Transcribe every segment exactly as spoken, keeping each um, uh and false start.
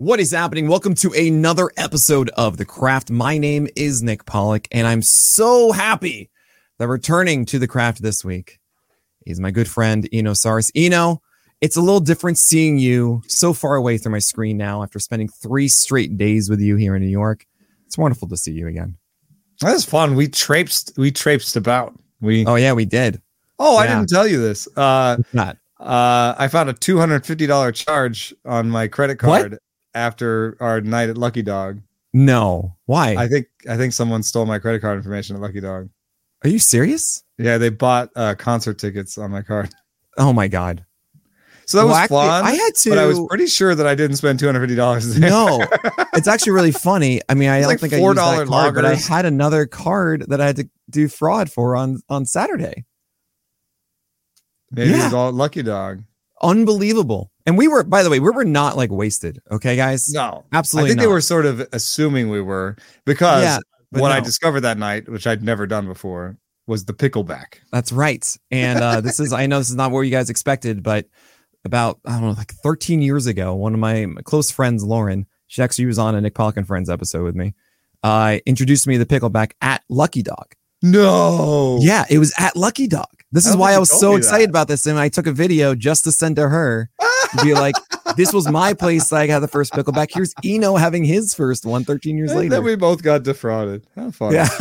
What is happening? Welcome to another episode of The Craft. My name is Nick Pollock, and I'm so happy that returning to The Craft this week is my good friend, Eno Saris. Eno, it's a little different seeing you so far away through my screen now after spending three straight days with you here in New York. It's wonderful to see you again. That was fun. We traipsed, we traipsed about. We Oh, yeah, we did. Oh, yeah. I didn't tell you this. Uh, Not. uh, I found a two hundred fifty dollars charge on my credit card. What? After our night at Lucky Dog. No. Why? I think I think someone stole my credit card information at Lucky Dog. Are you serious? Yeah, they bought uh, concert tickets on my card. Oh my God. So that well, was actually, fun. I had to, but I was pretty sure that I didn't spend two hundred fifty dollars. No, it's actually really funny. I mean, I don't like think I used that card, but I loggers. had another card that I had to do fraud for on, on Saturday. Maybe Yeah. it was all at Lucky Dog. Unbelievable. And we were, by the way, we were not like wasted. Okay, guys? No, Absolutely I think not. they were sort of assuming we were because Yeah, but what I no. discovered that night, which I'd never done before, was the pickleback. That's right. And uh, this is, I know this is not what you guys expected, but about, I don't know, like thirteen years ago, one of my close friends, Lauren, she actually was on a Nick Pollock and Friends episode with me, uh, introduced me to the pickleback at Lucky Dog. No. Yeah, it was at Lucky Dog. This I is don't why think I you was told so me excited that. about this. And I took a video just to send to her to be like, this was my place that I had the first pickleback. Here's Eno having his first one thirteen years And later. then we both got defrauded. How fun. Yeah.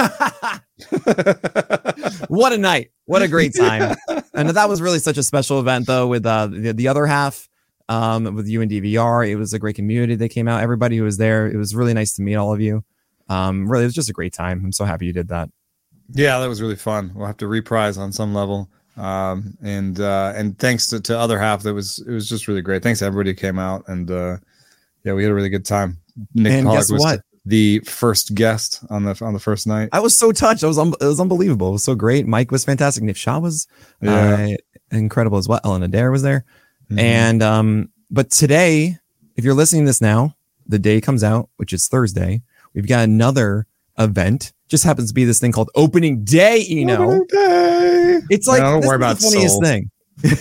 What a night. What a great time. And that was really such a special event, though, with uh, the, the other half, um, with you and D V R. It was a great community that came out. Everybody who was there. It was really nice to meet all of you. Um, really, it was just a great time. I'm so happy you did that. Yeah, that was really fun. We'll have to reprise on some level. Um, and uh, and thanks to, to other half, that was it was just really great. Thanks to everybody who came out, and uh, yeah, we had a really good time. Nick And Pollock guess was what? the first guest on the on the first night. I was so touched. I was un- it was unbelievable. It was so great. Mike was fantastic. Nif Shah was Yeah. uh, incredible as well. Ellen Adair was there. Mhm. And um, but today, if you're listening to this now, the day comes out, which is Thursday. We've got another event. Just happens to be this thing called Opening Day. You know, Okay. it's like No, don't this worry is about the funniest soul. thing.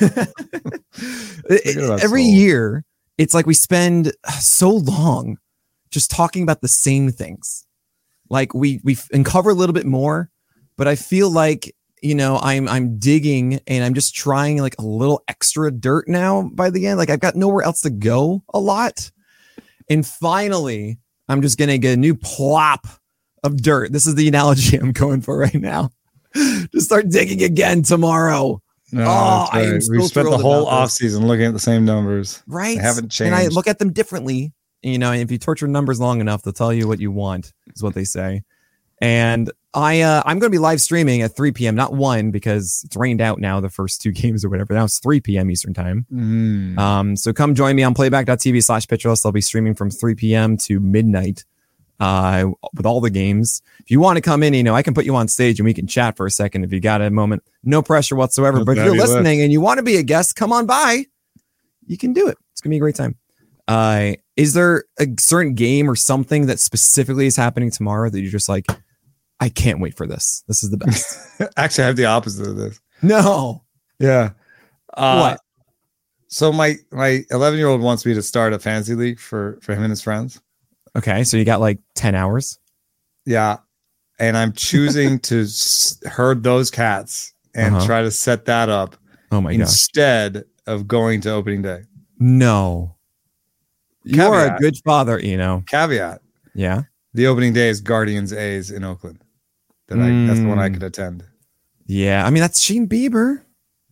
Forget about Every soul. year, it's like we spend so long just talking about the same things. Like we we uncover a little bit more, but I feel like, you know, I'm I'm digging and I'm just trying like a little extra dirt now by the end. Like I've got nowhere else to go a lot. And finally, I'm just gonna get a new plop of dirt. This is the analogy I'm going for right now. Just start digging again tomorrow. No, Oh, that's I am right. so We've spent the thrilled whole about this. off season looking at the same numbers. Right. They haven't And I changed. look at them differently. You know, if you torture numbers long enough, they'll tell you what you want, is what they say. And I, uh, I'm going to be live streaming at three p.m., not one, because it's rained out now, the first two games or whatever. Now it's three p.m. Eastern time. Mm. Um, so come join me on playback.tv slash pitcherlist. I'll be streaming from three p.m. to midnight uh, with all the games. If you want to come in, you know, I can put you on stage and we can chat for a second if you got a moment. No pressure whatsoever. But if you're Fabulous. listening and you want to be a guest, come on by. You can do it. It's going to be a great time. Uh, is there a certain game or something that specifically is happening tomorrow that you're just like, I can't wait for this. This is the best. Actually, I have the opposite of this. No. Yeah. Uh, What? So my my eleven year old wants me to start a fantasy league for for him and his friends. Okay. So you got like ten hours. Yeah, and I'm choosing to s- herd those cats and Uh-huh. try to set that up Oh my gosh. instead of going to opening day. No. You are a Caveat. good father, you know. Caveat: Yeah. the opening day is Guardians A's in Oakland. That I that's the one I Mm. could attend. Yeah. I mean, that's Shane Bieber.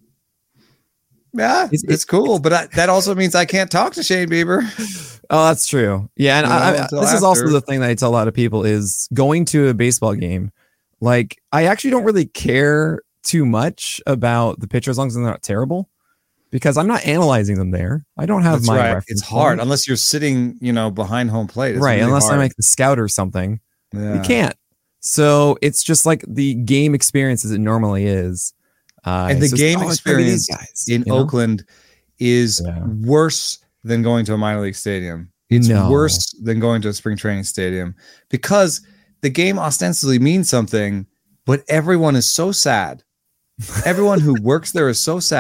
Yeah, It's- it's, cool, but I, that also means I can't talk to Shane Bieber. Oh, that's true. Yeah. And You know, I, I, until this is also after. the thing that I tell a lot of people is going to a baseball game. Like, I actually don't really care too much about the pitcher as long as they're not terrible, because I'm not analyzing them there. I don't have That's my right. reference It's hard point. unless you're sitting, you know, behind home plate. It's right. really Unless hard. I'm like the scout or something. Yeah. You can't. So it's just like the game experience as it normally is. Uh, And the so it's, game oh, it's gonna be these experience guys, in you know? Oakland is Yeah. worse than going to a minor league stadium. It's No. worse than going to a spring training stadium because the game ostensibly means something, but everyone is so sad. Everyone who works there is so sad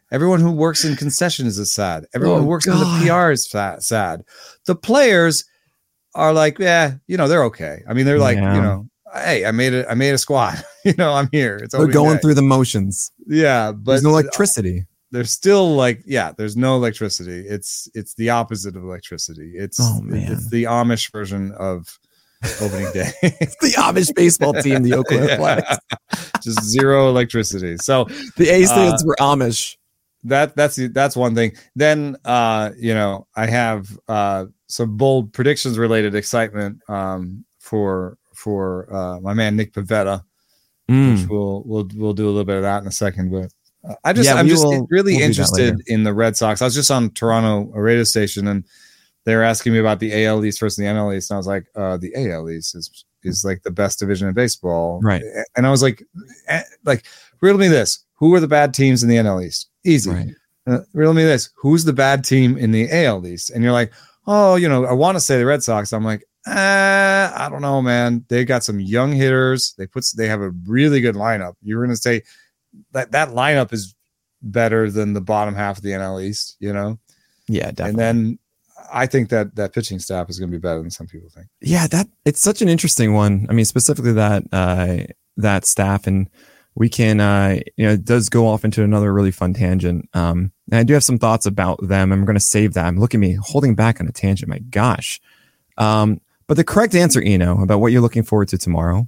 Everyone who works in concessions is sad. Everyone Oh, who works God. in the P R is sad, sad. The players are like, yeah, you know, they're okay. I mean, they're like, Yeah. you know, hey, I made it. I made a squad. you know, I'm here. It's They're opening going day. through the motions. Yeah, but There's no electricity. There's still like, yeah, there's no electricity. It's it's the opposite of electricity. It's Oh, man. it's the Amish version of opening day. The Amish baseball team, the Oakland Yeah. Athletics. Just zero electricity. So The A stands Uh, for Amish. that that's that's one thing. Then uh, you know, I have uh some bold predictions related excitement um for for uh my man Nick Pivetta, Mm. which we'll we'll we'll do a little bit of that in a second, but uh, I just Yeah, I'm we just will- really we'll do that interested later. in the Red Sox. I was just on Toronto a radio station and they were asking me about the A L East versus the N L East, and I was like, uh, the A L East is is like the best division in baseball, Right. And I was like, eh, like riddle me this: who are the bad teams in the N L East? Easy. Right. Uh, riddle me this: who's the bad team in the A L East? And you're like, oh, you know, I want to say the Red Sox. I'm like, uh, I don't know, man. They got some young hitters. They put they have a really good lineup. You're going to say that that lineup is better than the bottom half of the N L East, you know? Yeah, definitely. And then I think that that pitching staff is going to be better than some people think. Yeah, that it's such an interesting one. I mean, specifically that uh, that staff, and we can, uh, you know, it does go off into another really fun tangent. Um, and I do have some thoughts about them. I'm going to save that. Look at me holding back on a tangent. My gosh. Um, but the correct answer, Eno, about what you're looking forward to tomorrow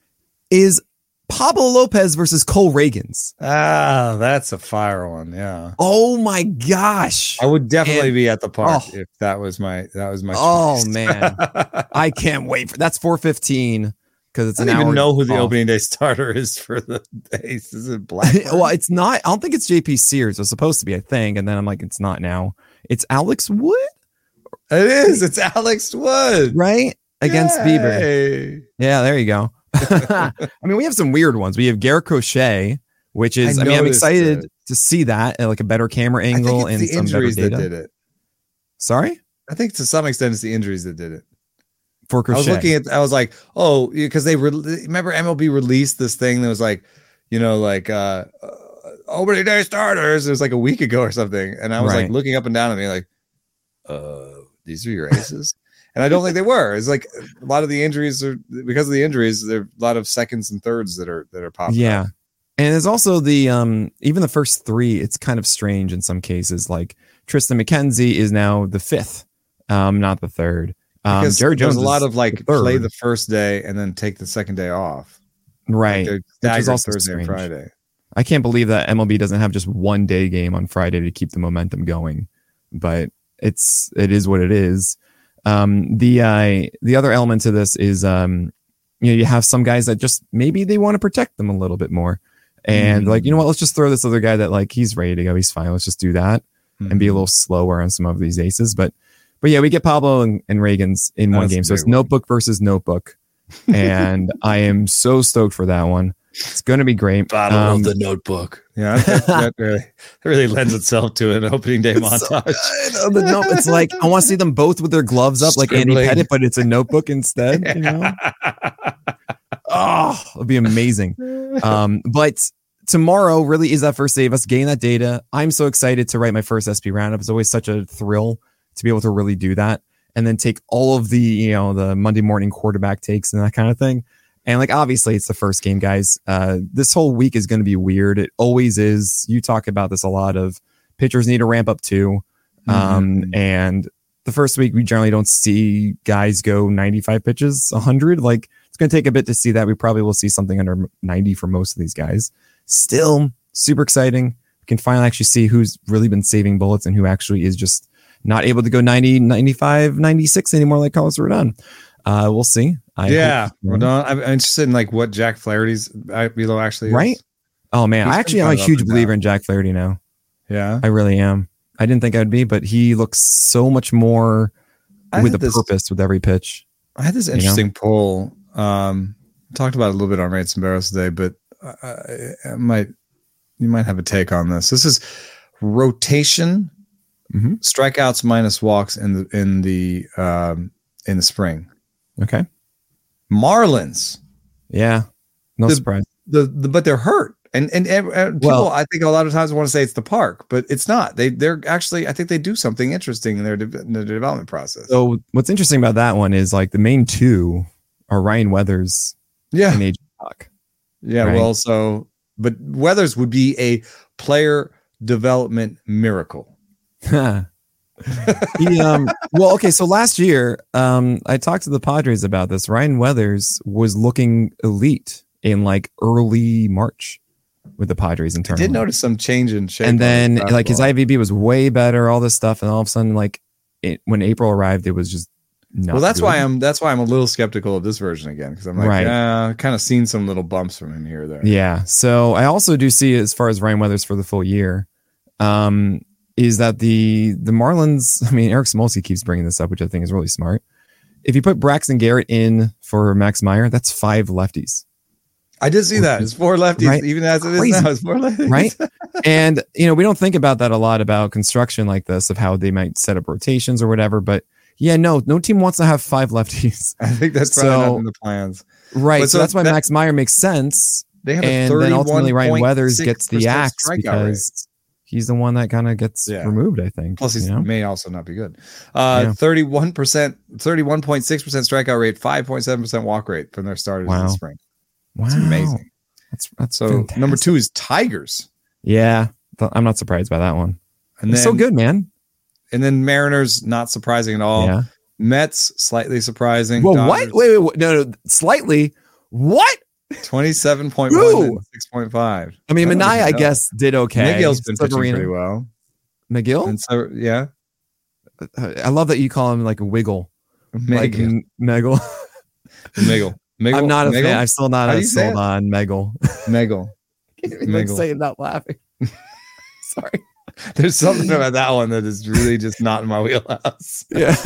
is Pablo Lopez versus Cole Reagans. Ah, that's a fire one. Yeah. Oh my gosh. I would definitely And- be at the park oh. if that was my that was my Oh, choice. man. I can't wait for that's four fifteen because it's I an don't hour. even know who the off. opening day starter is for the Ace. Is it Black? Well, it's not. I don't think it's J P Sears. It's supposed to be, I think. And then I'm like, it's not now. It's Alex Wood, It is. It's Alex Wood right? Against Bieber. Yay. Yeah, there you go. I mean, we have some weird ones. We have Garrett Crochet, which is, I I, mean, I'm noticed excited it. to see that at like a better camera I angle think and it's the some better injuries that data. did it. Sorry? I think to some extent it's the injuries that did it. For Crochet. I was looking at. I was like, oh, because they re- remember M L B released this thing that was like, you know, like uh, uh opening day starters. It was like a week ago or something, and I was Right. like looking up and down at me like, uh, these are your aces. And I don't think they were. It's like a lot of the injuries are because of the injuries. There are a lot of seconds and thirds that are that are popping. Yeah. up. And there's also the um even the first three, it's kind of strange in some cases. Like Tristan McKenzie is now the fifth, um, not the third. Um Because Jared there's Jones a lot is of like the third. play the first day and then take the second day off. right. Like Which is they're staggered also Thursday and strange. Friday. I can't believe that M L B doesn't have just one day game on Friday to keep the momentum going. But it's it is what it is. Um the uh the other element to this is um you know, you have some guys that just maybe they want to protect them a little bit more. And Mm. like, you know what, let's just throw this other guy that like he's ready to go, he's fine. Let's just do that. And be a little slower on some of these aces. But but yeah, we get Pablo and, and Reagans in one That's a game. So it's big one. notebook versus notebook. And I am so stoked for that one. It's going to be great. Um, notebook. Yeah, that, that really that really lends itself to an opening day it's so montage. good. The note- it's like I want to see them both with their gloves up like Andy Scribbling. Pettit, but it's a notebook instead. You know? Oh, it'll be amazing. Um, but tomorrow really is that first day of us getting that data. I'm so excited to write my first S P roundup. It's always such a thrill to be able to really do that and then take all of the, you know, the Monday morning quarterback takes and that kind of thing. And like, obviously it's the first game, guys. Uh, this whole week is going to be weird. It always is. You talk about this a lot of pitchers need to ramp up too. Um, Mhm. and the first week we generally don't see guys go ninety-five pitches, one hundred. Like it's going to take a bit to see that. We probably will see something under ninety for most of these guys. Still super exciting. We can finally actually see who's really been saving bullets and who actually is just not able to go ninety, ninety-five, ninety-six anymore like Carlos Rodon. Uh, we'll see. I yeah, hope- well, no, I'm interested in like what Jack Flaherty's below actually is. Right? Oh man, He's I been actually am kind a of up huge and believer down. in Jack Flaherty now. Yeah, I really am. I didn't think I'd be, but he looks so much more I with a had this- purpose with every pitch. I had this know? interesting poll. Um, talked about it a little bit on Rates and Barrels today, but I, I might you might have a take on this. This is rotation Mhm. strikeouts minus walks in the in the um, in the spring. Okay. Marlins, Yeah. No The- surprise. the, the but they're hurt And and, and, and people, Well- I think a lot of times want to say it's the park, but it's not. They they're actually, I think they do something interesting in their, de- in their development process. So what's interesting about that one is like the main two are Ryan Weathers yeah, and A J Hawk. yeah. right? Well, so but Weathers would be a player development miracle. he, um, well, okay. So last year, um, I talked to the Padres about this. Ryan Weathers was looking elite in like early March with the Padres I internally. did notice some change in shape, and then on the like his fastball. I V B was way better, all this stuff, and all of a sudden, like it, when April arrived, it was just not Well, that's good. why I'm that's why I'm a little skeptical of this version again, because I'm like, Right. yeah, kind of seen some little bumps from him here or there. Yeah. So I also do see, as far as Ryan Weathers for the full year, um, is that the the Marlins, I mean, Eric Smolsky keeps bringing this up, which I think is really smart. If you put Braxton Garrett in for Max Meyer, that's five lefties, I did see that. It's four lefties, Right. even as it is Crazy. now. It's four lefties. right? And, you know, we don't think about that a lot about construction like this, of how they might set up rotations or whatever. But yeah, no, no team wants to have five lefties. I think that's probably So- not in the plans. Right. But so so that's why that- Max Meyer makes sense. They have a And then ultimately Ryan Weathers gets the thirty-one point six percent axe strikeout because he's the one that kind of gets Yeah. removed, I think. rate. Plus, he you know? may also not be good. Uh, Yeah. thirty-one percent, thirty-one point six percent strikeout rate, five point seven percent walk rate from their starters in Wow. the spring. Wow. It's amazing. That's, that's So fantastic. number two is Tigers, Yeah. th- I'm not surprised by that one. and It's then so good, man. and then Mariners, not surprising at all. Yeah. Mets, slightly surprising. Well, Dodgers, what? Wait, wait, wait. No, no. Slightly. What? twenty-seven point one Who? and six point five. I mean, I don't Manaya, I even know. guess, did okay. Miguel's been pitching Severino- pretty well. McGill? And so, yeah, I love that you call him like a wiggle. Like Miguel. M- Meggle. Miguel. Miguel. I'm not a Miguel? fan. I'm still not How do a you say sold it? on Meggle. Megel. like Meggle. saying that laughing. Sorry. There's something about that one that is really just not in my wheelhouse. Yeah.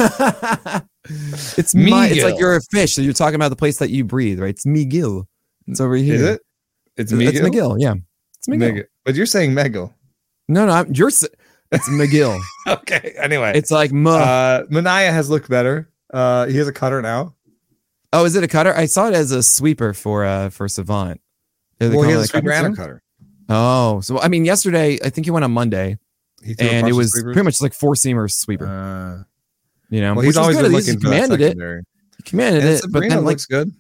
it's my, it's like Miguel. you're a fish. So you're talking about the place that you breathe, right? It's Miguel. It's over here. Is it? It's It's Miguel. McGill. Yeah. It's McGill. Miguel. But you're saying Megel. No, no, I'm, you're. s- It's McGill. Okay. Anyway, It's like muh. uh, Manaya has looked better. Uh, he has a cutter now. oh, is it a cutter? I saw it as a sweeper for uh for Savant. Are they Well, he calling has it a sweeper and a too? cutter. Oh, so I mean, yesterday I think he went on Monday, He threw a and bunch it of was sweepers. pretty much like four seamer sweeper. Uh, you know, well, he's which was always good. been At least he looking for that commanded it. secondary. He commanded And it, but Sabrina then like looks good.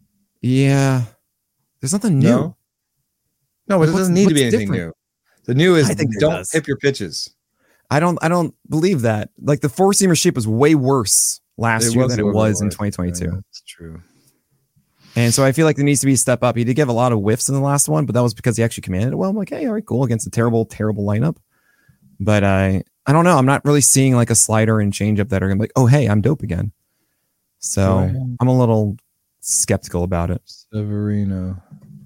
yeah, there's nothing new. No, no, but it What's- doesn't need to be what's anything different? new. The new is I think there don't does. tip your pitches. I don't. I don't believe that. Like the four seamer shape was way worse last year than a it little was in worse. twenty twenty-two. Yeah, that's true. And so I feel like there needs to be a step up. He did give a lot of whiffs in the last one, but that was because he actually commanded it well. I'm like, hey, all right, cool, against a terrible, terrible lineup. But I, I don't know. I'm not really seeing like a slider and changeup that are gonna be like, oh, hey, I'm dope again. So Right. I'm a little skeptical about it. Severino.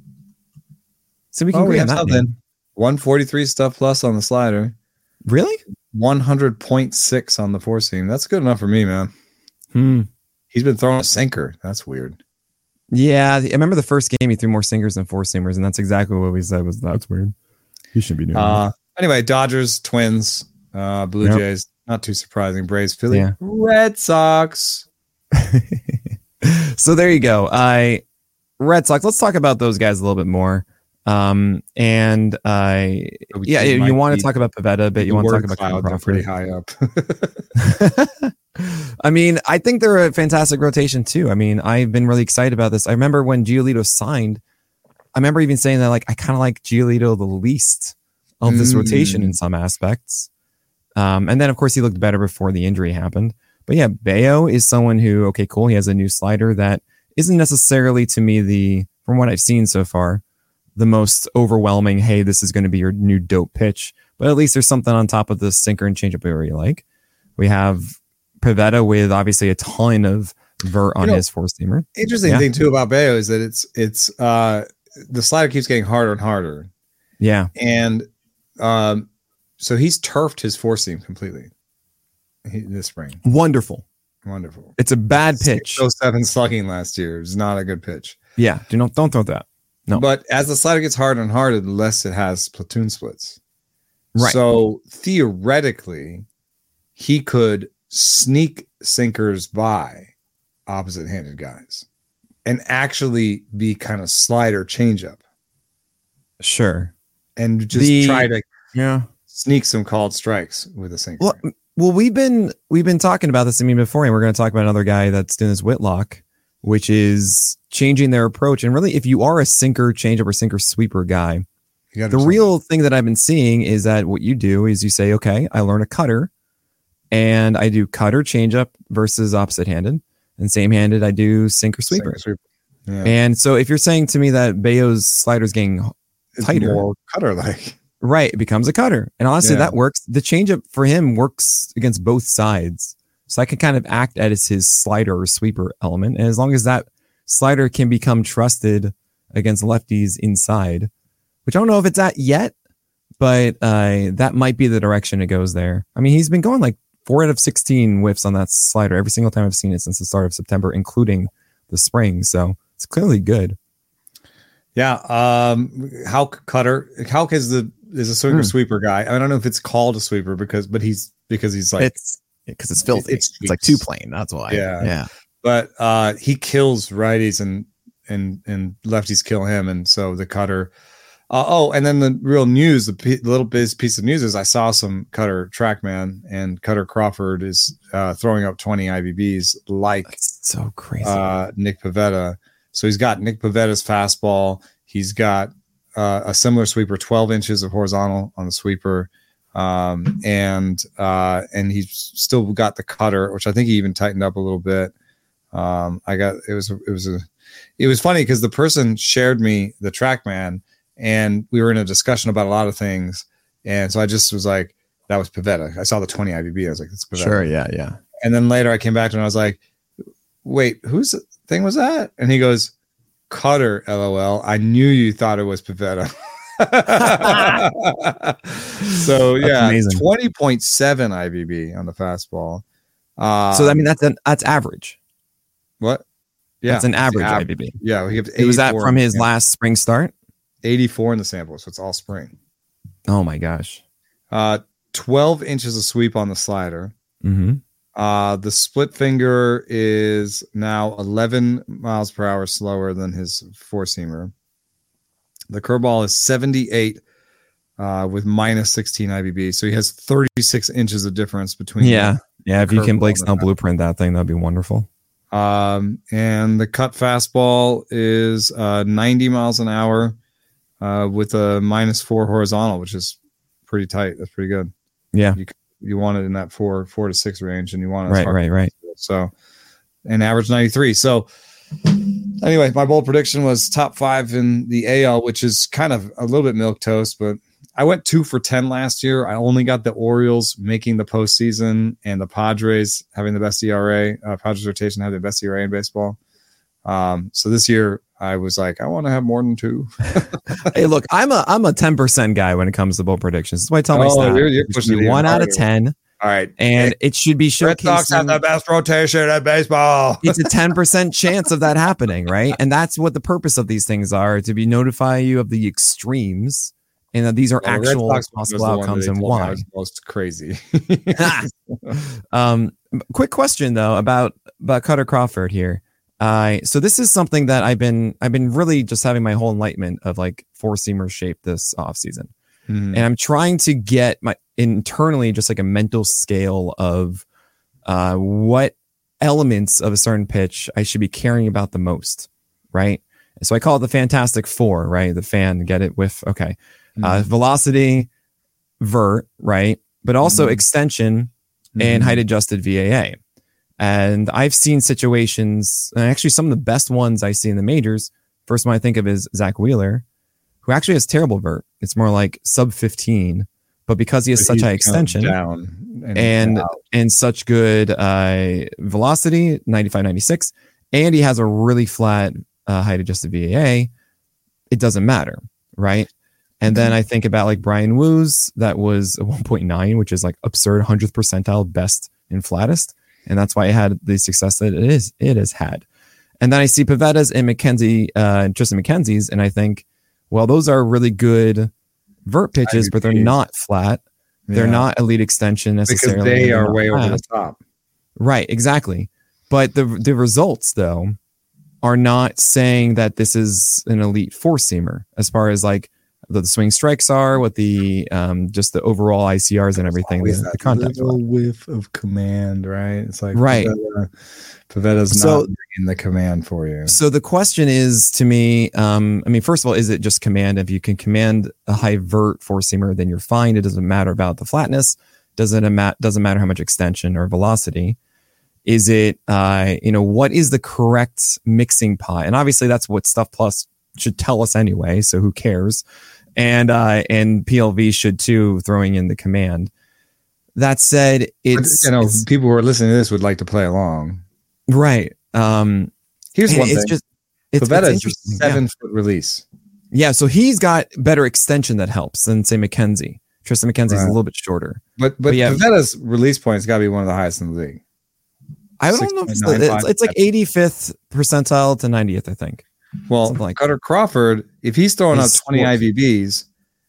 So we can Oh, agree we on have that. something. man. one forty-three stuff plus on the slider. Really? one hundred point six on the four seam. That's good enough for me, man. Hmm. He's been throwing a sinker. That's weird. Yeah, I remember the first game he threw more singers than four seamers, and that's exactly what we said was that's weird. He shouldn't be doing Uh, anyway, Dodgers, Twins, uh, Blue Yep. Jays. Not too surprising. Braves, Philly, Yeah. Red Sox. that. So there you go. I Red Sox. Let's talk about those guys a little bit more. Um, and I We yeah, think you might want to be- talk about Pavetta, but the you want to talk word about Kyle clouds are pretty Crawford. high up. I mean, I think they're a fantastic rotation too. I mean, I've been really excited about this. I remember when Giolito signed, I remember even saying that like I kind of like Giolito the least of this Mm. rotation in some aspects. Um, and then of course he looked better before the injury happened. But yeah, Bayo is someone who, okay, cool. He has a new slider that isn't necessarily to me the, from what I've seen so far, the most overwhelming, hey, this is going to be your new dope pitch. But at least there's something on top of the sinker and changeup area you like. We have Pivetta with obviously a ton of vert on You know, his four seamer. Interesting Yeah. thing too about Bayo is that it's it's uh the slider keeps getting harder and harder, Yeah. and um so he's turfed his four seam completely he, this spring. Wonderful. Wonderful. It's a bad pitch. So seven slugging last year is not a good pitch. Yeah. Do not don't throw that. No. But as the slider gets harder and harder, the less it has platoon splits. Right. So theoretically, he could sneak sinkers by opposite handed guys and actually be kind of slider changeup. Sure. and just The- try to Yeah. sneak some called strikes with a sinker. Well, well, we've been we've been talking about this. I mean, before, and we're going to talk about another guy that's doing this Whitlock, which is changing their approach. And really, if you are a sinker changeup or sinker sweeper guy, You gotta the do something. real thing that I've been seeing is that what you do is you say, okay, I learn a cutter, and I do cutter changeup versus opposite handed, and same handed I do sinker sweeper. Sinker sweeper. Yeah. And so if you're saying to me that Bayo's slider is getting It's tighter. more cutter like. right, it becomes a cutter. And honestly, Yeah. that works. The changeup for him works against both sides. So I can kind of act as his slider or sweeper element. And as long as that slider can become trusted against lefties inside, which I don't know if it's at yet, but uh, that might be the direction it goes there. I mean, he's been going like four out of sixteen whiffs on that slider every single time I've seen it since the start of September, including the spring. So it's clearly good. Yeah. Um, Hauk Cutter. Hauk is the is a sinker Hmm. sweeper guy. I don't know if it's called a sweeper because, but he's because he's like, it's because it's filthy. It's It's, like two plane. That's why. Yeah. Yeah. but uh, he kills righties and and and lefties kill him, and so the cutter. Uh, oh, and then the real news, the p- little biz piece of news is I saw some Cutter TrackMan, and Cutter Crawford is uh, throwing up twenty I B Bs like That's so crazy. uh, Nick Pivetta. So he's got Nick Pavetta's fastball. He's got uh, a similar sweeper, twelve inches of horizontal on the sweeper. Um, and uh, and he's still got the cutter, which I think he even tightened up a little bit. Um, I got it was it was a it was funny because the person shared me the TrackMan, and we were in a discussion about a lot of things, and so I just was like, that was Pivetta. I saw the twenty I B B. I was like, it's Pivetta. Sure. Yeah. Yeah. And then later I came back to him and I was like, wait, whose thing was that? And he goes, Cutter, LOL. I knew you thought it was Pivetta. So yeah, amazing. twenty point seven I B B on the fastball. Um, So I mean, that's an that's average. what? Yeah, That's an average av- I B B. Yeah, he gives It was that eighty-four from in the his sample. last spring start. eighty-four in the sample, so it's all spring. Oh my gosh. Uh, twelve inches of sweep on the slider. Mm-hmm. Uh, the split finger is now eleven miles per hour slower than his four seamer. The curveball is seventy-eight uh, with minus sixteen I B B. So he has thirty-six inches of difference between. Yeah. Yeah. If you can curveball Blake and Snell the- blueprint that thing, that'd be wonderful. Um, and the cut fastball is uh, ninety miles an hour uh, with a minus four horizontal, which is pretty tight. That's pretty good. Yeah. You you want it in that four four to six range, and you want it as Right. far- Right. Right. So, and average ninety-three. So, anyway, my bold prediction was top five in the A L, which is kind of a little bit milk toast, but I went two for ten last year. I only got the Orioles making the postseason and the Padres having the best E R A. Uh, Padres rotation having the best E R A in baseball. Um, so this year I was like, I want to have more than two. Hey, look, I'm a I'm a ten percent guy when it comes to bold predictions. That's why I tell my Oh, staff you're- you're it should pushing be it one even out of harder. ten, All right. and it should be Red Sox have the showcasing. best rotation in baseball. It's a ten percent chance of that happening, right? And that's what the purpose of these things are, to be notify you of the extremes and that these are Well, the Red actual Sox was possible the one that outcomes they and told me I why. was most crazy. um, quick question though about about Cutter Crawford here. Uh, so this is something that I've been I've been really just having my whole enlightenment of like four seamer shape this offseason. Mhm. And I'm trying to get my internally just like a mental scale of uh, what elements of a certain pitch I should be caring about the most, right? So I call it the Fantastic Four, right? The fan, get it with okay, uh, Mhm. velocity, vert, right? But also Mhm. extension and Mhm. height adjusted V A A. And I've seen situations, and actually some of the best ones I see in the majors. First one I think of is Zach Wheeler, who actually has terrible vert. It's more like sub fifteen, but because he has But such he's high come extension down and, and out. and such good uh, velocity, ninety-five, ninety-six, and he has a really flat uh, height adjusted V A A, it doesn't matter, right? And then I think about like Brian Woo's, that was a one point nine, which is like absurd, hundredth percentile best and flattest. And that's why it had the success that it is, it has had. And then I see Pavetta's and McKenzie, uh, Tristan McKenzie's, and I think, well, those are really good vert pitches, but they're I B Ps. not flat. They're Yeah. not elite extension because necessarily. they They're are not way over flat. the top. Right, exactly. But the the results though are not saying that this is an elite four seamer as far as like the swing strikes are, what the um, just the overall I C Rs and everything. The, the contact little whiff of command, right? It's like right. Pavetta, Pavetta's so, not bringing the command for you. So the question is to me, um, I mean, first of all, is it just command? If you can command a high vert four seamer, then you're fine. It doesn't matter about the flatness. Doesn't ama- doesn't matter how much extension or velocity. Is it, uh, you know, what is the correct mixing pot? And obviously that's what Stuff Plus should tell us anyway. So who cares? And, uh, and P L V should too, throwing in the command. That said, it's, but, you know, it's, people who are listening to this would like to play along. Right. Um, Here's one it's thing. just, it's, Pavetta it's is a seven yeah. foot release. Yeah. So he's got better extension that helps than say McKenzie. Tristan McKenzie's right. a little bit shorter. But, but, but yeah, Pavetta's release point has got to be one of the highest in the league. I don't know if it's, the, it's, it's like eighty-fifth percentile to ninetieth, I think. Well, like Cutter Crawford, if he's throwing out twenty short. I V Bs,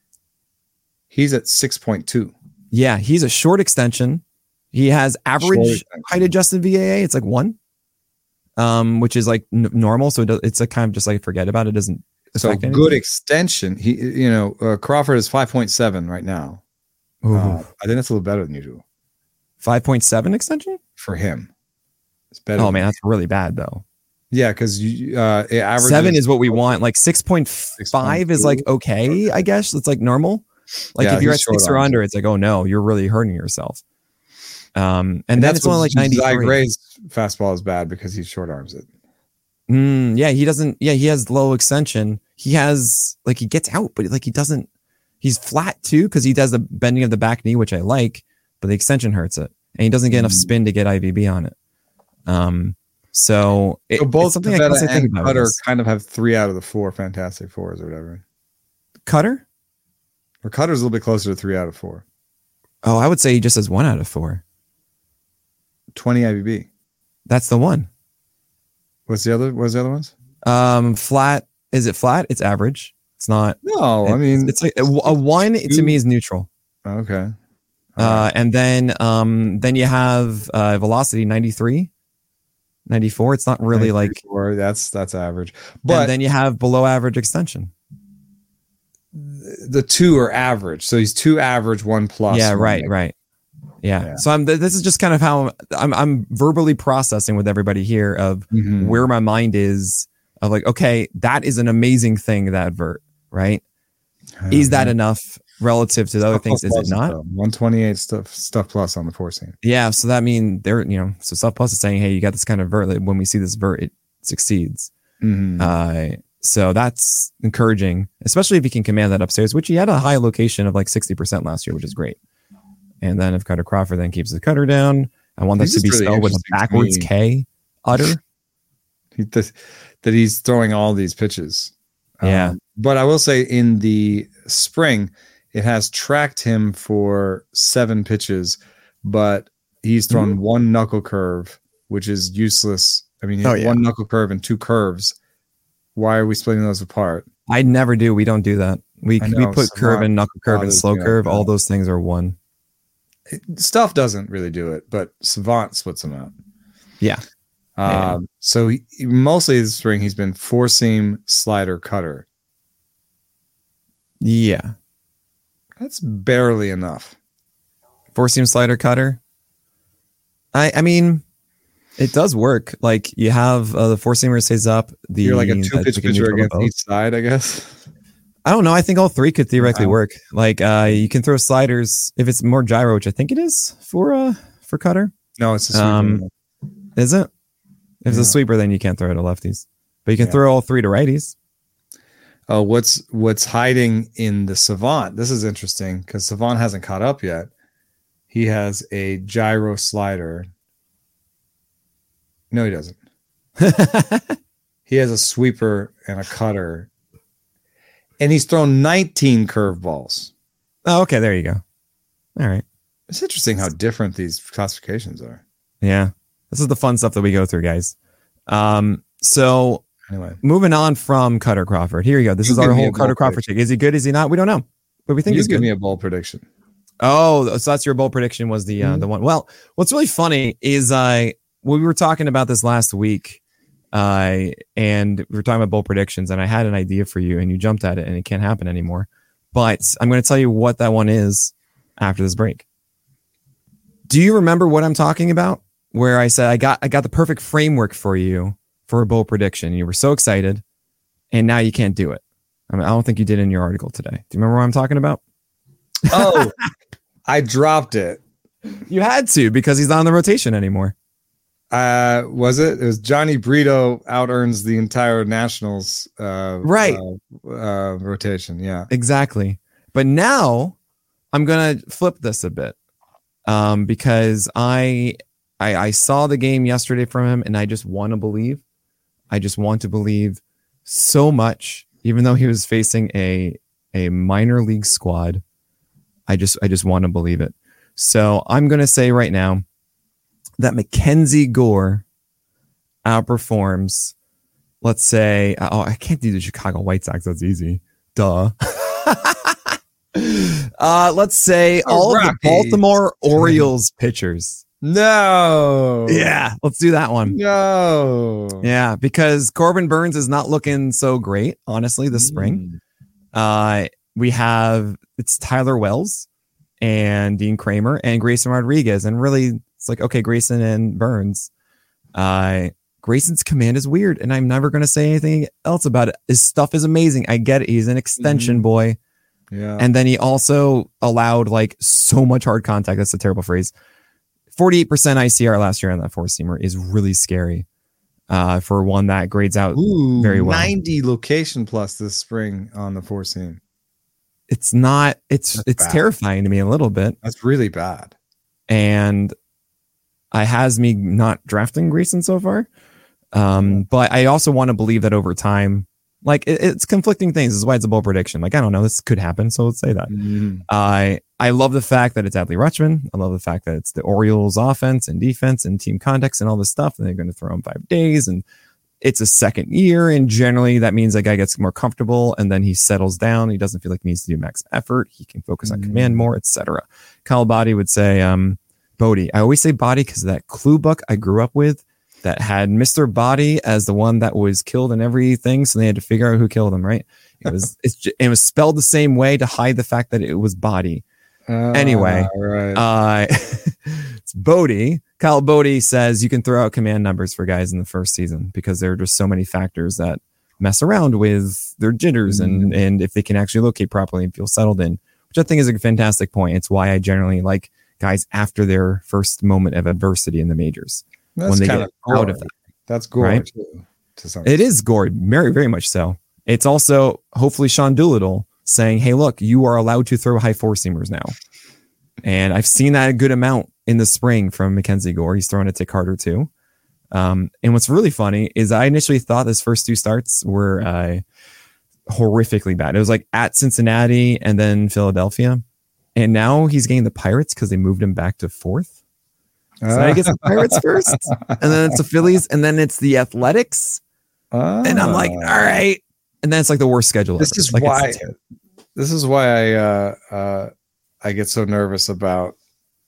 he's at six point two. Yeah, he's a short extension. He has average height adjusted V A A. It's like one, um, which is like n- normal. So it does, it's a kind of just like forget about it. it doesn't so good anything. Extension. He, you know, uh, Crawford is five point seven right now. Uh, I think that's a little better than usual. five point seven extension for him. It's better. Oh man, that's really bad though. Yeah, because you uh, average seven is what we want. Like six point five is like okay, I guess it's like normal. Like yeah, if you're at six or under, it's like oh no, you're really hurting yourself. Um, and, and then it's only like ninety-three. Gray's fastball is bad because he short arms it. Mm, yeah, he doesn't. Yeah, he has low extension. He has like he gets out, but like he doesn't. He's flat too because he does the bending of the back knee, which I like, but the extension hurts it, and he doesn't get enough spin to get I V B on it. Um, so, it, so both it's something Pavetta I think and about Cutter kind of have three out of the four fantastic fours or whatever. Cutter, or Cutter's a little bit closer to three out of four. Oh, I would say he just has one out of four. twenty I V B. That's the one. What's the other? What's the other ones? Um, flat. Is it flat? It's average. It's not. No, it's, I mean it's like a, a one two. To me is neutral. Okay. Uh, right. And then um, then you have uh, velocity ninety-three. ninety-four. It's not really like that's that's average. But and then you have below average extension. The two are average. So he's two average, one plus. Yeah, right, like, right. Yeah. yeah. So I'm this is just kind of how I'm I'm verbally processing with everybody here of mm-hmm. where my mind is of like, okay, that is an amazing thing, that vert, right? Uh-huh. Is that enough relative to the other things? Is it not? one twenty-eight stuff stuff plus on the four seam. Yeah. So that mean they're, you know, so Stuff Plus is saying, hey, you got this kind of vert. Like when we see this vert, it succeeds. Mm-hmm. Uh, so that's encouraging, especially if you can command that upstairs, which he had a high location of like sixty percent last year, which is great. And then if Cutter Crawford then keeps the cutter down, I want that to be really spelled with a backwards K, utter. He, that, that he's throwing all these pitches. Yeah. Um, but I will say in the spring, it has tracked him for seven pitches, but he's thrown mm-hmm. one knuckle curve, which is useless. I mean, he oh, yeah. one knuckle curve and two curves. Why are we splitting those apart? I never do. We don't do that. We know, we put so curve and knuckle curve and slow curve. All those things are one. Stuff doesn't really do it, but Savant splits them out. Yeah. Um, yeah. So he, mostly this spring, he's been four seam, slider, cutter. Yeah. That's barely enough. Four seam, slider, cutter. I I mean, it does work. Like you have uh, the four seamer stays up. The You're like a two pitch pitcher against each side, I guess. I don't know. I think all three could theoretically wow. work. Like uh, you can throw sliders if it's more gyro, which I think it is for uh for cutter. No, it's a sweeper. Um, is it? If it's yeah. a sweeper, then you can't throw it to lefties, but you can yeah. throw all three to righties. Oh, what's what's hiding in the Savant? This is interesting because Savant hasn't caught up yet. He has a gyro slider. No, he doesn't. He has a sweeper and a cutter. And he's thrown nineteen curveballs. Oh, okay. There you go. All right. It's interesting how different these classifications are. Yeah. This is the fun stuff that we go through, guys. Um, so anyway, moving on from Cutter Crawford. Here you go. This you is our whole Cutter Crawford take. Is he good? Is he not? We don't know. But we think you he's give good. me a bold prediction. Oh, so that's your bold prediction was the uh, mm-hmm. the one. Well, what's really funny is I uh, well, we were talking about this last week. Uh, and we were talking about bold predictions, and I had an idea for you, and you jumped at it, and it can't happen anymore. but I'm going to tell you what that one is after this break. Do you remember what I'm talking about? Where I said I got I got the perfect framework for you for a bold prediction. You were so excited, and now you can't do it. I mean, I don't think you did in your article today. Do you remember what I'm talking about? Oh, I dropped it. You had to because he's not on the rotation anymore. Uh, was it? It was Johnny Brito out earns the entire Nationals uh, right uh, uh, rotation. Yeah, exactly. But now I'm gonna flip this a bit um, because I, I I saw the game yesterday from him, and I just want to believe. I just want to believe so much, even though he was facing a a minor league squad. I just I just want to believe it. So I'm gonna say right now that Mackenzie Gore outperforms, let's say, oh, I can't do the Chicago White Sox. That's easy. Duh. uh, let's say oh, all Rocky. of the Baltimore Orioles pitchers. No. Yeah, let's do that one. No. Yeah, because Corbin Burns is not looking so great, honestly, this mm. spring. Uh, we have, it's Tyler Wells and Dean Kramer and Grayson Rodriguez. And really, it's like, okay, Grayson and Burns. Uh, Grayson's command is weird, and I'm never going to say anything else about it. His stuff is amazing. I get it. He's an extension mm-hmm. boy. Yeah. And then he also allowed like so much hard contact. That's a terrible phrase. forty-eight percent I C R last year on that four-seamer is really scary uh, for one that grades out Ooh, very well. ninety location plus this spring on the four-seam. It's not, it's, That's it's bad. terrifying to me a little bit. That's really bad. And I has me not drafting Grayson so far. Um, but I also want to believe that over time, like it, it's conflicting things. This is why it's a bold prediction. Like, I don't know, this could happen. So let's say that. Mm-hmm. I, I love the fact that it's Adley Rutschman. I love the fact that it's the Orioles offense and defense and team context and all this stuff. And they're going to throw him five days and it's a second year. And generally that means that guy gets more comfortable and then he settles down. He doesn't feel like he needs to do max effort. He can focus on mm-hmm. command more, et cetera. Kyle Boddy would say, um, Bodie. I always say Boddy because of that clue book I grew up with that had Mister Boddy as the one that was killed in everything. So they had to figure out who killed him, right? It was it's it was spelled the same way to hide the fact that it was Boddy. Uh, anyway, right. uh, it's Bodie. Kyle Bodie says you can throw out command numbers for guys in the first season because there are just so many factors that mess around with their jitters mm-hmm. and, and if they can actually locate properly and feel settled in, which I think is a fantastic point. It's why I generally like guys after their first moment of adversity in the majors. That's when they kind get of out of that. That's Gore right? too. To some it is Gore, very, very much so. It's also hopefully Sean Doolittle saying, hey, look, you are allowed to throw high four-seamers now. And I've seen that a good amount in the spring from Mackenzie Gore. He's throwing a tick harder too. Um, and what's really funny is I initially thought his first two starts were uh, horrifically bad. It was like at Cincinnati and then Philadelphia. And now he's getting the Pirates because they moved him back to fourth. So uh. I guess the Pirates first, and then it's the Phillies, and then it's the Athletics. Uh. And I'm like, all right. And then it's like the worst schedule. This ever. is like why. This is why I uh, uh, I get so nervous about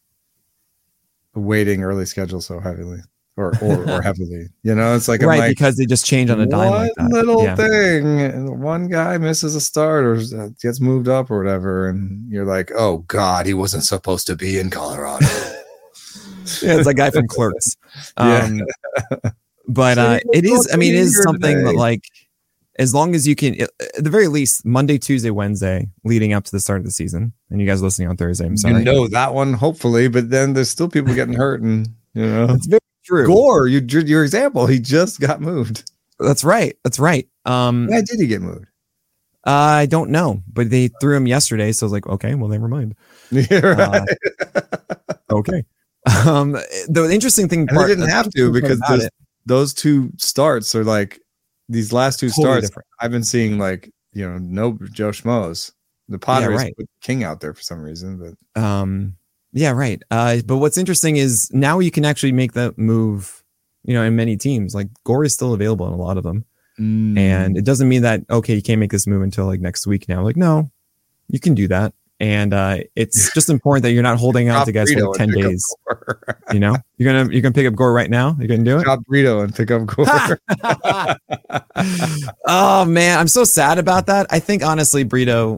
weighting early schedule so heavily. Or, or or heavily, you know, it's like right I'm like, because they just change on a dime. One like that. little yeah. thing, one guy misses a start or gets moved up or whatever, and you're like, oh god, he wasn't supposed to be in Colorado. Yeah, it's a guy from Clerks. Um, yeah. But uh, it is. I mean, it is something that, like, as long as you can, at the very least, Monday, Tuesday, Wednesday, leading up to the start of the season, and you guys listening on Thursday, I'm sorry, you know that one, hopefully, but then there's still people getting hurt, and you know, it's very true. Gore, you, your example, he just got moved. That's right. That's right. Um, Why did he get moved? Uh, I don't know, but they threw him yesterday, so I was like, okay, well, never mind. Yeah, right. Uh, okay. Um, the interesting thing, and part, they didn't have to because those, those two starts are like these last two totally starts. Different. I've been seeing like you know no Joe Schmoes. The Padres yeah, right. put King out there for some reason, but um. Yeah, right. Uh, but what's interesting is now you can actually make that move, you know, in many teams. Like Gore is still available in a lot of them. Mm. And it doesn't mean that, okay, you can't make this move until like next week now. Like, no, you can do that. And uh, it's just important that you're not holding on to guys for like ten days. You know, you're going to you're gonna pick up Gore right now. You're going to do it? Drop Brito and pick up Gore. Oh, man. I'm so sad about that. I think, honestly, Brito,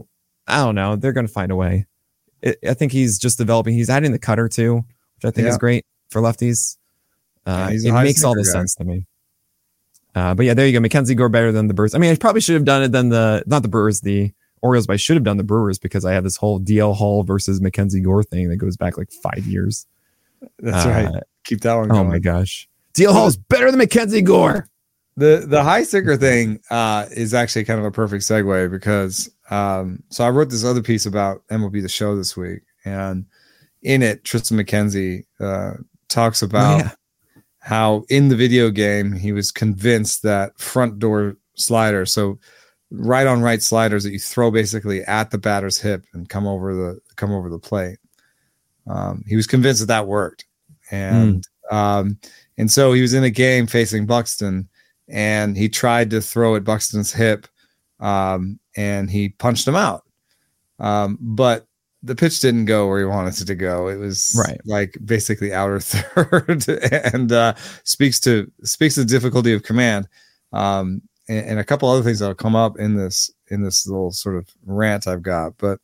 I don't know. They're going to find a way. It, I think he's just developing. He's adding the cutter too, which I think yeah. is great for lefties. Uh, yeah, it makes all the guy. sense to me. Uh, but yeah, there you go. Mackenzie Gore better than the Brewers. I mean, I probably should have done it than the, not the Brewers, the Orioles, but I should have done the Brewers because I have this whole D L Hall versus Mackenzie Gore thing that goes back like five years. That's uh, right. Keep that one going. Oh my gosh. D L Hall is better than Mackenzie Gore. The the high sinker thing uh, is actually kind of a perfect segue because um, so I wrote this other piece about M L B The Show this week, and in it, Tristan McKenzie uh, talks about oh, yeah. how in the video game he was convinced that front door slider, so right on right sliders that you throw basically at the batter's hip and come over the come over the plate. Um, he was convinced that that worked, and mm. um, and so he was in a game facing Buxton. And he tried to throw at Buxton's hip, um, and he punched him out. Um, but the pitch didn't go where he wanted it to go. It was right. like basically outer third, and uh, speaks to speaks to the difficulty of command, um, and, and a couple other things that'll come up in this in this little sort of rant I've got. But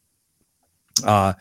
uh,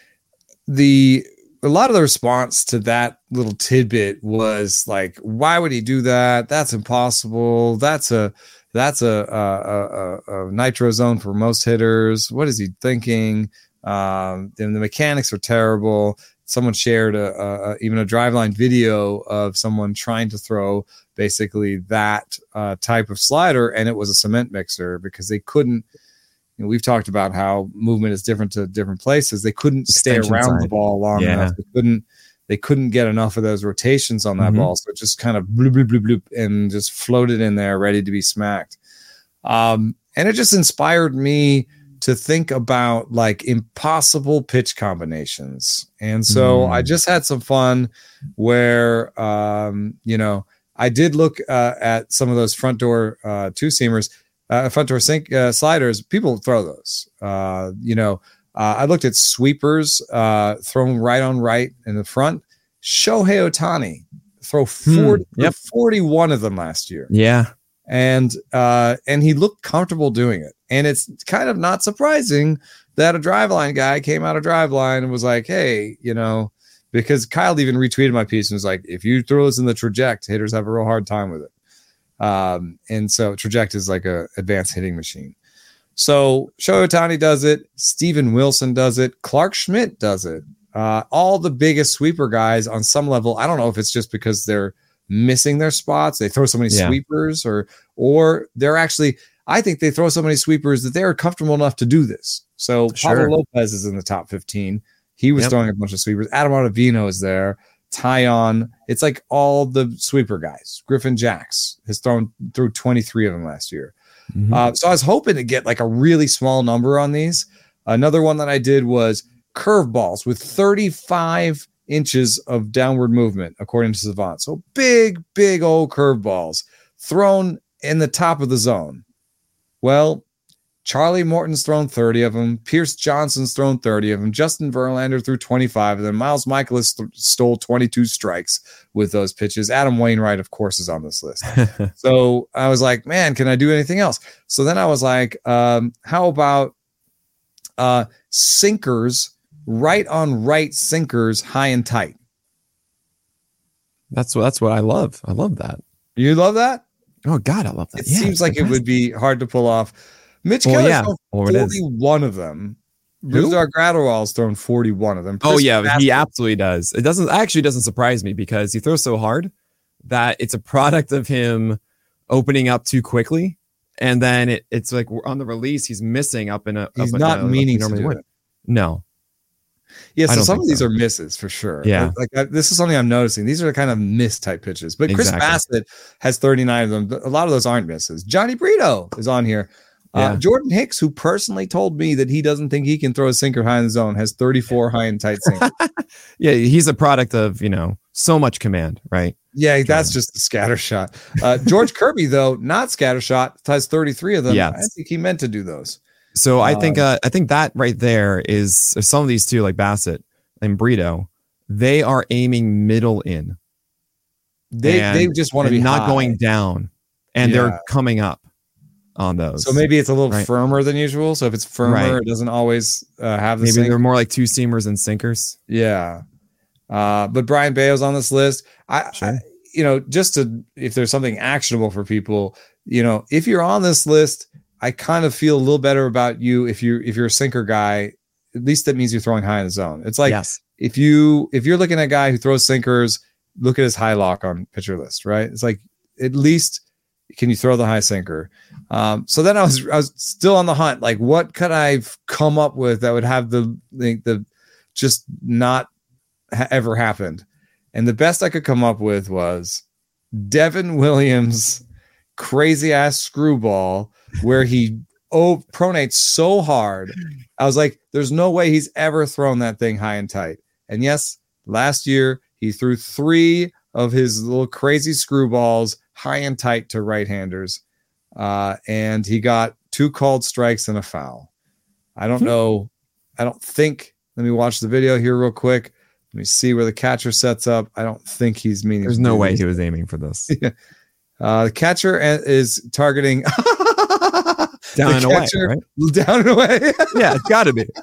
the a lot of the response to that little tidbit was like, why would he do that? That's impossible. That's a, that's a, a, a, a nitro zone for most hitters. What is he thinking? Um, and the mechanics are terrible. Someone shared a, a even a driveline video of someone trying to throw basically that uh, type of slider. And it was a cement mixer because they couldn't, you know, we've talked about how movement is different to different places. They couldn't Extension stay around side. the ball long yeah. enough. They couldn't, they couldn't get enough of those rotations on that mm-hmm. ball. So it just kind of bloop, bloop, bloop, bloop, and just floated in there ready to be smacked. Um, and it just inspired me to think about like impossible pitch combinations. And so mm. I just had some fun where, um, you know, I did look uh, at some of those front door uh, two seamers. Uh, front door sink uh, sliders, people throw those. Uh, you know, uh, I looked at sweepers uh, thrown right on right in the front. Shohei Ohtani throw forty, hmm, yep. forty-one of them last year. Yeah, and uh, and he looked comfortable doing it. And it's kind of not surprising that a driveline guy came out of driveline and was like, "Hey, you know," because Kyle even retweeted my piece and was like, "If you throw this in the traject, hitters have a real hard time with it." Um, and so Traject is like a advanced hitting machine. So Shohei Ohtani does it. Steven Wilson does it. Clark Schmidt does it. Uh, all the biggest sweeper guys on some level. I don't know if it's just because they're missing their spots. They throw so many yeah. sweepers or, or they're actually, I think they throw so many sweepers that they're comfortable enough to do this. So sure. Pablo Lopez is in the top fifteen. He was yep. throwing a bunch of sweepers. Adam Ottavino is there. Tyon, it's like all the sweeper guys. Griffin Jacks has thrown through twenty-three of them last year. Mm-hmm. Uh, so I was hoping to get like a really small number on these. Another one that I did was curveballs with thirty-five inches of downward movement, according to Savant. So big, big old curveballs thrown in the top of the zone. Well, Charlie Morton's thrown thirty of them. Pierce Johnson's thrown thirty of them. Justin Verlander threw twenty-five of them. Miles Michaelis th- stole twenty-two strikes with those pitches. Adam Wainwright, of course, is on this list. So I was like, man, can I do anything else? So then I was like, um, how about uh, sinkers, right on right sinkers, high and tight? That's what, that's what I love. I love that. You love that? Oh, God, I love that. It yeah, seems like fantastic. It would be hard to pull off. Mitch well, Keller's yeah. thrown forty-one of them. Brusdar Graterol's thrown forty-one of them. Chris oh, yeah, Bassett. He absolutely does. It doesn't actually doesn't surprise me because he throws so hard that it's a product of him opening up too quickly. And then it, it's like on the release, he's missing up in a. He's up not in a, meaning to do it. No. Yeah, so some of these so. are misses for sure. Yeah. Like, like this is something I'm noticing. These are the kind of miss type pitches. But Chris exactly. Bassett has thirty-nine of them. A lot of those aren't misses. Johnny Brito is on here. Yeah. Uh, Jordan Hicks, who personally told me that he doesn't think he can throw a sinker high in the zone, has thirty-four high and tight sinkers. Yeah, he's a product of, you know, so much command, right? Yeah, that's just a scatter shot. Uh, George Kirby, though, not scatter shot, has thirty-three of them. Yeah. I think he meant to do those. So I think uh, I think that right there is some of these two, like Bassett and Brito, they are aiming middle in. They and, they just want to be not high. going down, and yeah. they're coming up. on those. So maybe it's a little right? firmer than usual. So if it's firmer, Right. it doesn't always uh, have the maybe sink. they're more like two seamers and sinkers. Yeah. Uh, but Brian Bayo's on this list. I, Sure. I, you know, just to, if there's something actionable for people, you know, if you're on this list, I kind of feel a little better about you. If you, if you're a sinker guy, at least that means you're throwing high in the zone. It's like, Yes. if you, if you're looking at a guy who throws sinkers, look at his high lock on pitcher list, right? It's like, at least can you throw the high sinker? Um, so then I was, I was still on the hunt. Like, what could I come up with that would have the, the, the just not ha- ever happened? And the best I could come up with was Devin Williams' crazy ass screwball where he oh pronates so hard. I was like, there's no way he's ever thrown that thing high and tight. And yes, last year he threw three of his little crazy screwballs high and tight to right-handers. Uh, and he got two called strikes and a foul. I don't know. I don't think, let me watch the video here real quick. Let me see where the catcher sets up. I don't think he's meaning. There's no way he was aiming for this. uh, the catcher is targeting down and away, right? Down and away. Yeah, it's got to be.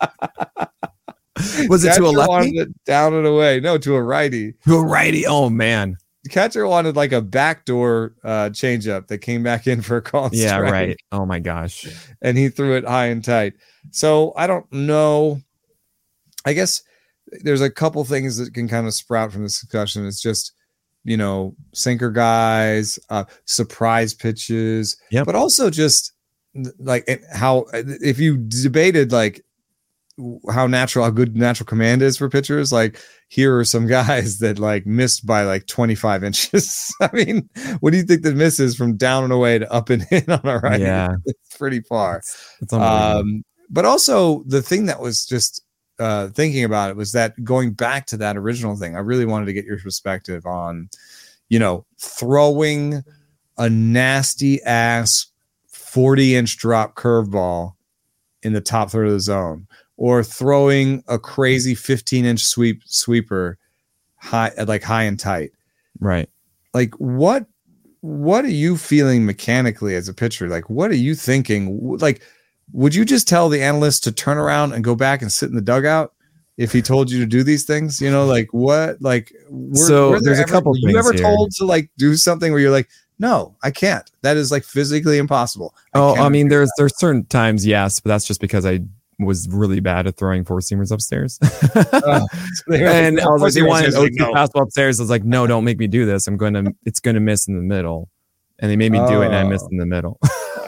Was it to a lefty? It down and away. No, to a righty. To a righty. Oh man. The catcher wanted like a backdoor uh, changeup that came back in for a call. Yeah, strike. right. Oh my gosh. And he threw it high and tight. So I don't know. I guess there's a couple things that can kind of sprout from this discussion. It's just, you know, sinker guys, uh, surprise pitches, yep. but also just like how, if you debated like how natural, how good natural command is for pitchers, like here are some guys that like missed by like twenty-five inches. I mean, what do you think the miss is from down and away to up and in on a right? Yeah. It's pretty far. It's, it's um, but also the thing that was just, Uh, thinking about it was that going back to that original thing, I really wanted to get your perspective on, you know, throwing a nasty ass forty inch drop curveball in the top third of the zone, or throwing a crazy fifteen inch sweep sweeper high, like high and tight. Right. Like what, what are you feeling mechanically as a pitcher? Like, what are you thinking? Like, would you just tell the analyst to turn around and go back and sit in the dugout if he told you to do these things? You know, like what? Like, were, so were there there's ever, a couple. Were things you ever here. told to like do something where you're like, no, I can't. That is like physically impossible. I oh, I mean, there's that. there's certain times, yes, but that's just because I was really bad at throwing four seamers upstairs. uh, so and like, I was like, they wanted like, to fastball upstairs. I was like, no, don't make me do this. I'm going to, it's going to miss in the middle. And they made me oh. do it, and I missed in the middle.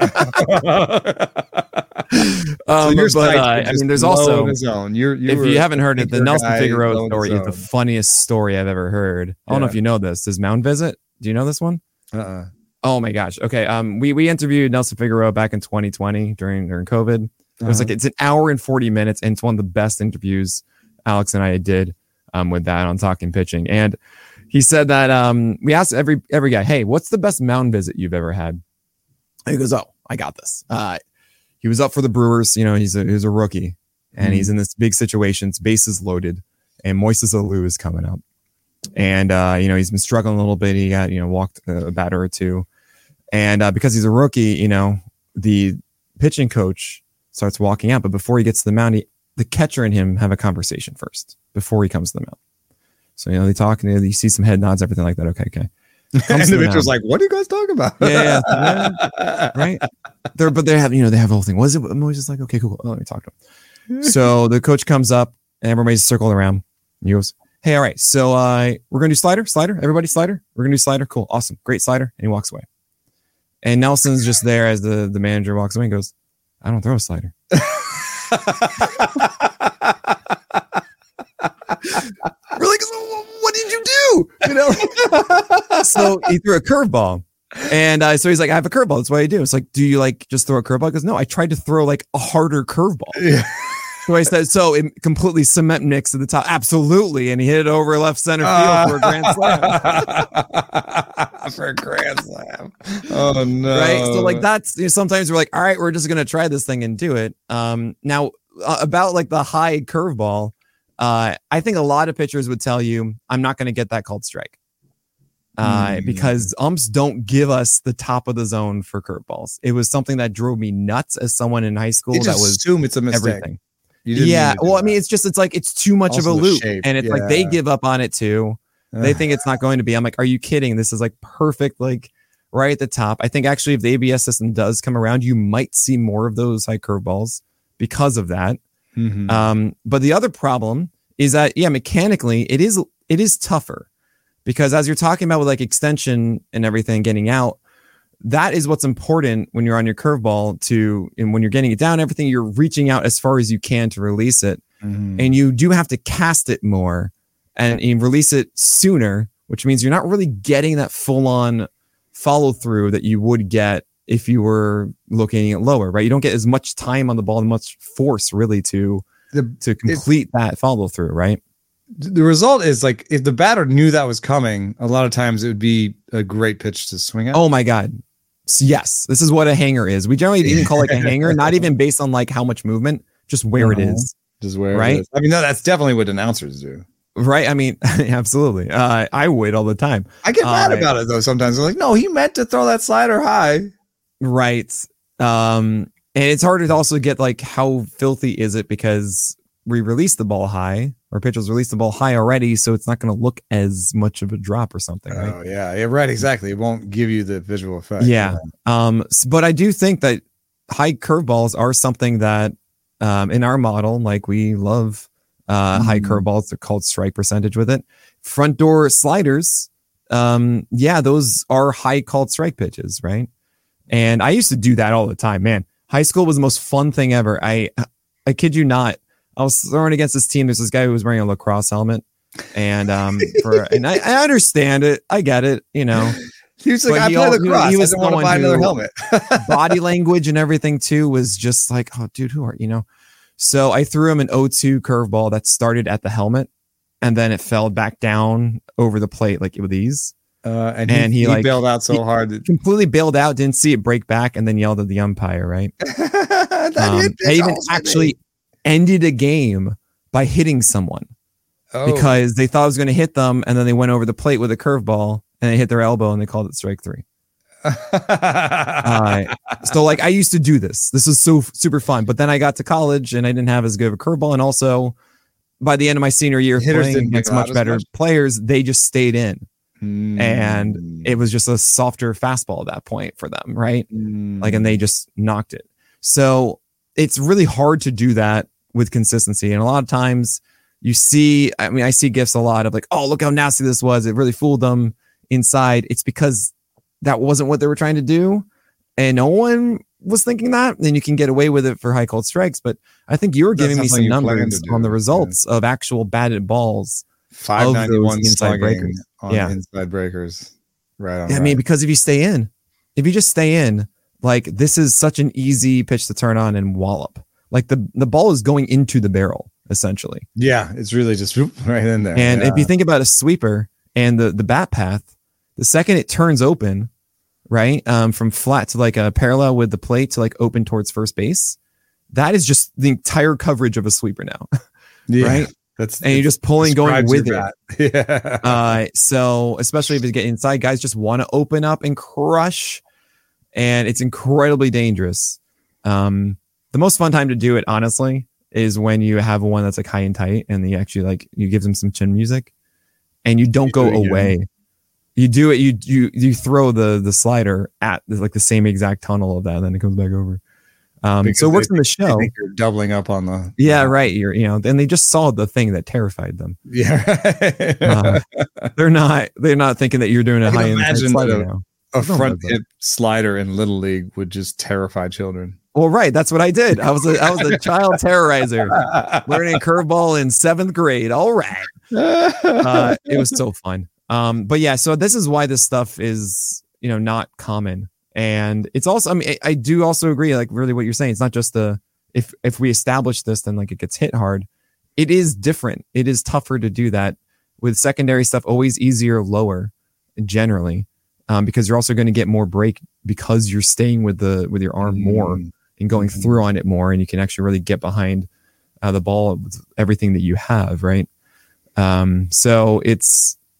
um, so but uh, I mean, there's also the zone. You're, you if you haven't heard it, the Nelson Figueroa story is the zone. funniest story I've ever heard. I don't yeah. know if you know this. His mound visit. Do you know this one? Uh-uh. Oh my gosh. Okay. Um, we we interviewed Nelson Figueroa back in twenty twenty during during COVID. It was uh-huh. like it's an hour and forty minutes, and it's one of the best interviews Alex and I did um with that on Talking Pitching. And he said that um we asked every every guy, hey, what's the best mound visit you've ever had? And he goes, oh, I got this. Uh, he was up for the Brewers. You know, he's a he's a rookie, and mm-hmm. he's in this big situation. It's bases loaded, and Moises Alou is coming up, and uh, you know he's been struggling a little bit. He got you know walked a batter or two, and uh, because he's a rookie, you know the pitching coach starts walking out, but before he gets to the mound, he, the catcher and him have a conversation first before he comes to the mound. So you know they talk, and you see some head nods, everything like that. Okay, okay. And the pitcher's like, "What are you guys talking about?" Yeah, yeah, yeah. Right. They're but they have you know they have the whole thing. Was it? I'm always just like, okay, cool. Oh, let me talk to him. So the coach comes up, and everybody's circled around. He goes, "Hey, all right. So uh, we're gonna do slider, slider. Everybody, slider. We're gonna do slider. Cool, awesome, great slider." And he walks away. And Nelson's just there as the the manager walks away and goes, "I don't throw a slider." We're like, what did you do? You know. So he threw a curveball, and uh, so he's like, I have a curveball. That's what I do. It's like, do you like just throw a curveball? He goes, no, I tried to throw like a harder curveball. Yeah. So I said, so it completely cement mix at the top. Absolutely. And he hit it over left center field uh, for a grand slam. For a grand slam. Oh no. Right. So like that's you know, sometimes we're like, all right, we're just gonna try this thing and do it. Um, now uh, about like the high curveball. Uh, I think a lot of pitchers would tell you, I'm not going to get that called strike. uh, Mm. because umps don't give us the top of the zone for curveballs. It was something that drove me nuts as someone in high school. They That just was assume it's a mistake. everything. You didn't Yeah. mean to do Well, I that. mean, it's just, it's like, it's too much Also of a the loop. shape, And it's like, they yeah. give up on it too. They think it's not going to be. I'm like, are you kidding? This is like perfect, like right at the top. I think actually if the A B S system does come around, you might see more of those high curveballs because of that. Mhm. Um, but the other problem is that, yeah, mechanically it is, it is tougher because as you're talking about with like extension and everything getting out, that is what's important when you're on your curveball to, and when you're getting it down, everything, you're reaching out as far as you can to release it. Mhm. And you do have to cast it more and you release it sooner, which means you're not really getting that full on follow through that you would get if you were locating it lower, right? You don't get as much time on the ball and much force really to, The- to complete that follow through, right? the result is like if the batter knew that was coming, a lot of times it would be a great pitch to swing at. Oh my God. S- Yes. This is what a hanger is. We generally even call like a hanger, not even based on like how much movement, just where it Uh-huh. is. Just where right? it is. I mean, no, that's definitely what announcers do. Right. I mean, absolutely. Uh, I would all the time. I get mad Uh, about it though. Sometimes I'm like, no, he meant to throw that slider high. Right. Um, and it's harder to also get like how filthy is it because we release the ball high or pitchers release the ball high already. So it's not going to look as much of a drop or something. Right. Oh yeah, yeah, right, exactly. It won't give you the visual effect. Yeah. Um, s- but I do think that high curveballs are something that um, in our model, like we love uh, high Mhm. curveballs. They're called strike percentage with it. Front door sliders. Um, yeah, those are high called strike pitches, right? And I used to do that all the time, man. High school was the most fun thing ever. I, I kid you not. I was throwing against this team. There's this guy who was wearing a lacrosse helmet, and um, for and I, I understand it. I get it. You know, He was like, But I he play al- lacrosse. he I was didn't want to someone buy another who- helmet. body language and everything too was just like, oh, dude, who are you know? So I threw him an oh two curveball that started at the helmet, and then it fell back down over the plate like with ease. Uh, and, And he, he, he like, bailed out so he- hard. That, Completely bailed out, didn't see it break back, and then yelled at the umpire. Right? that Um, hit I pitch even almost hit actually me. ended a game by hitting someone. Oh. Because they thought I was going to hit them, and then they went over the plate with a curveball and they hit their elbow, and they called it strike three. Uh, so like I used to do this. This was so super fun. But then I got to college and I didn't have as good of a curveball. And also by the end of my senior year of Hitters playing didn't against get out much as better much? players, they just stayed in. Mm. And it was just a softer fastball at that point for them, right? Mm. Like, and they just knocked it. So it's really hard to do that with consistency. And a lot of times you see, I mean, I see gifs a lot of like, oh, look how nasty this was. It really fooled them inside. It's because that wasn't what they were trying to do. And no one was thinking that. Then you can get away with it for high called strikes. But I think you were That's giving not me something some you plan numbers to do, on the yeah. results of actual batted balls. five ninety-one inside slugging breakers. on Yeah. inside breakers. Right on. I right. mean, because if you stay in, if you just stay in, like this is such an easy pitch to turn on and wallop. Like the, the ball is going into the barrel, essentially. yeah, it's really just whoop, right in there. And yeah. if you think about a sweeper and the, the bat path, the second it turns open, right, um, from flat to like a parallel with the plate to like open towards first base, that is just the entire coverage of a sweeper now, yeah, right? That's And you're just pulling, going describes with your it. bat. Yeah. Uh, so especially if you get inside, guys just want to open up and crush, and it's incredibly dangerous. Um, the most fun time to do it, honestly, is when you have one that's like high and tight, and you actually like you give them some chin music, and you don't You go do it again. away. You do it. You you you throw the the slider at like the same exact tunnel of that, and then it comes back over. Um, Because so it works they in the I show. think you're doubling up on the. Yeah, right. You're you know, and they just saw the thing that terrified them. Yeah. Uh, they're not they're not thinking that you're doing a I can high end imagine slider that now. a Don't front do that. hip slider in Little League would just terrify children. Well, right. That's what I did. I was a I was a child terrorizer, learning curveball in seventh grade. All right. Uh, it was so fun. Um, but yeah, so this is why this stuff is, you know, not common. And it's also, I mean, I, I do also agree, like really what you're saying. It's not just the, if, if we establish this, then like it gets hit hard. It is different. It is tougher to do that with secondary stuff, always easier, lower generally, um, because you're also going to get more break because you're staying with the, with your arm more Mm. and going Mhm. through on it more. And you can actually really get behind uh, the ball with everything that you have. Right. Um, so it's,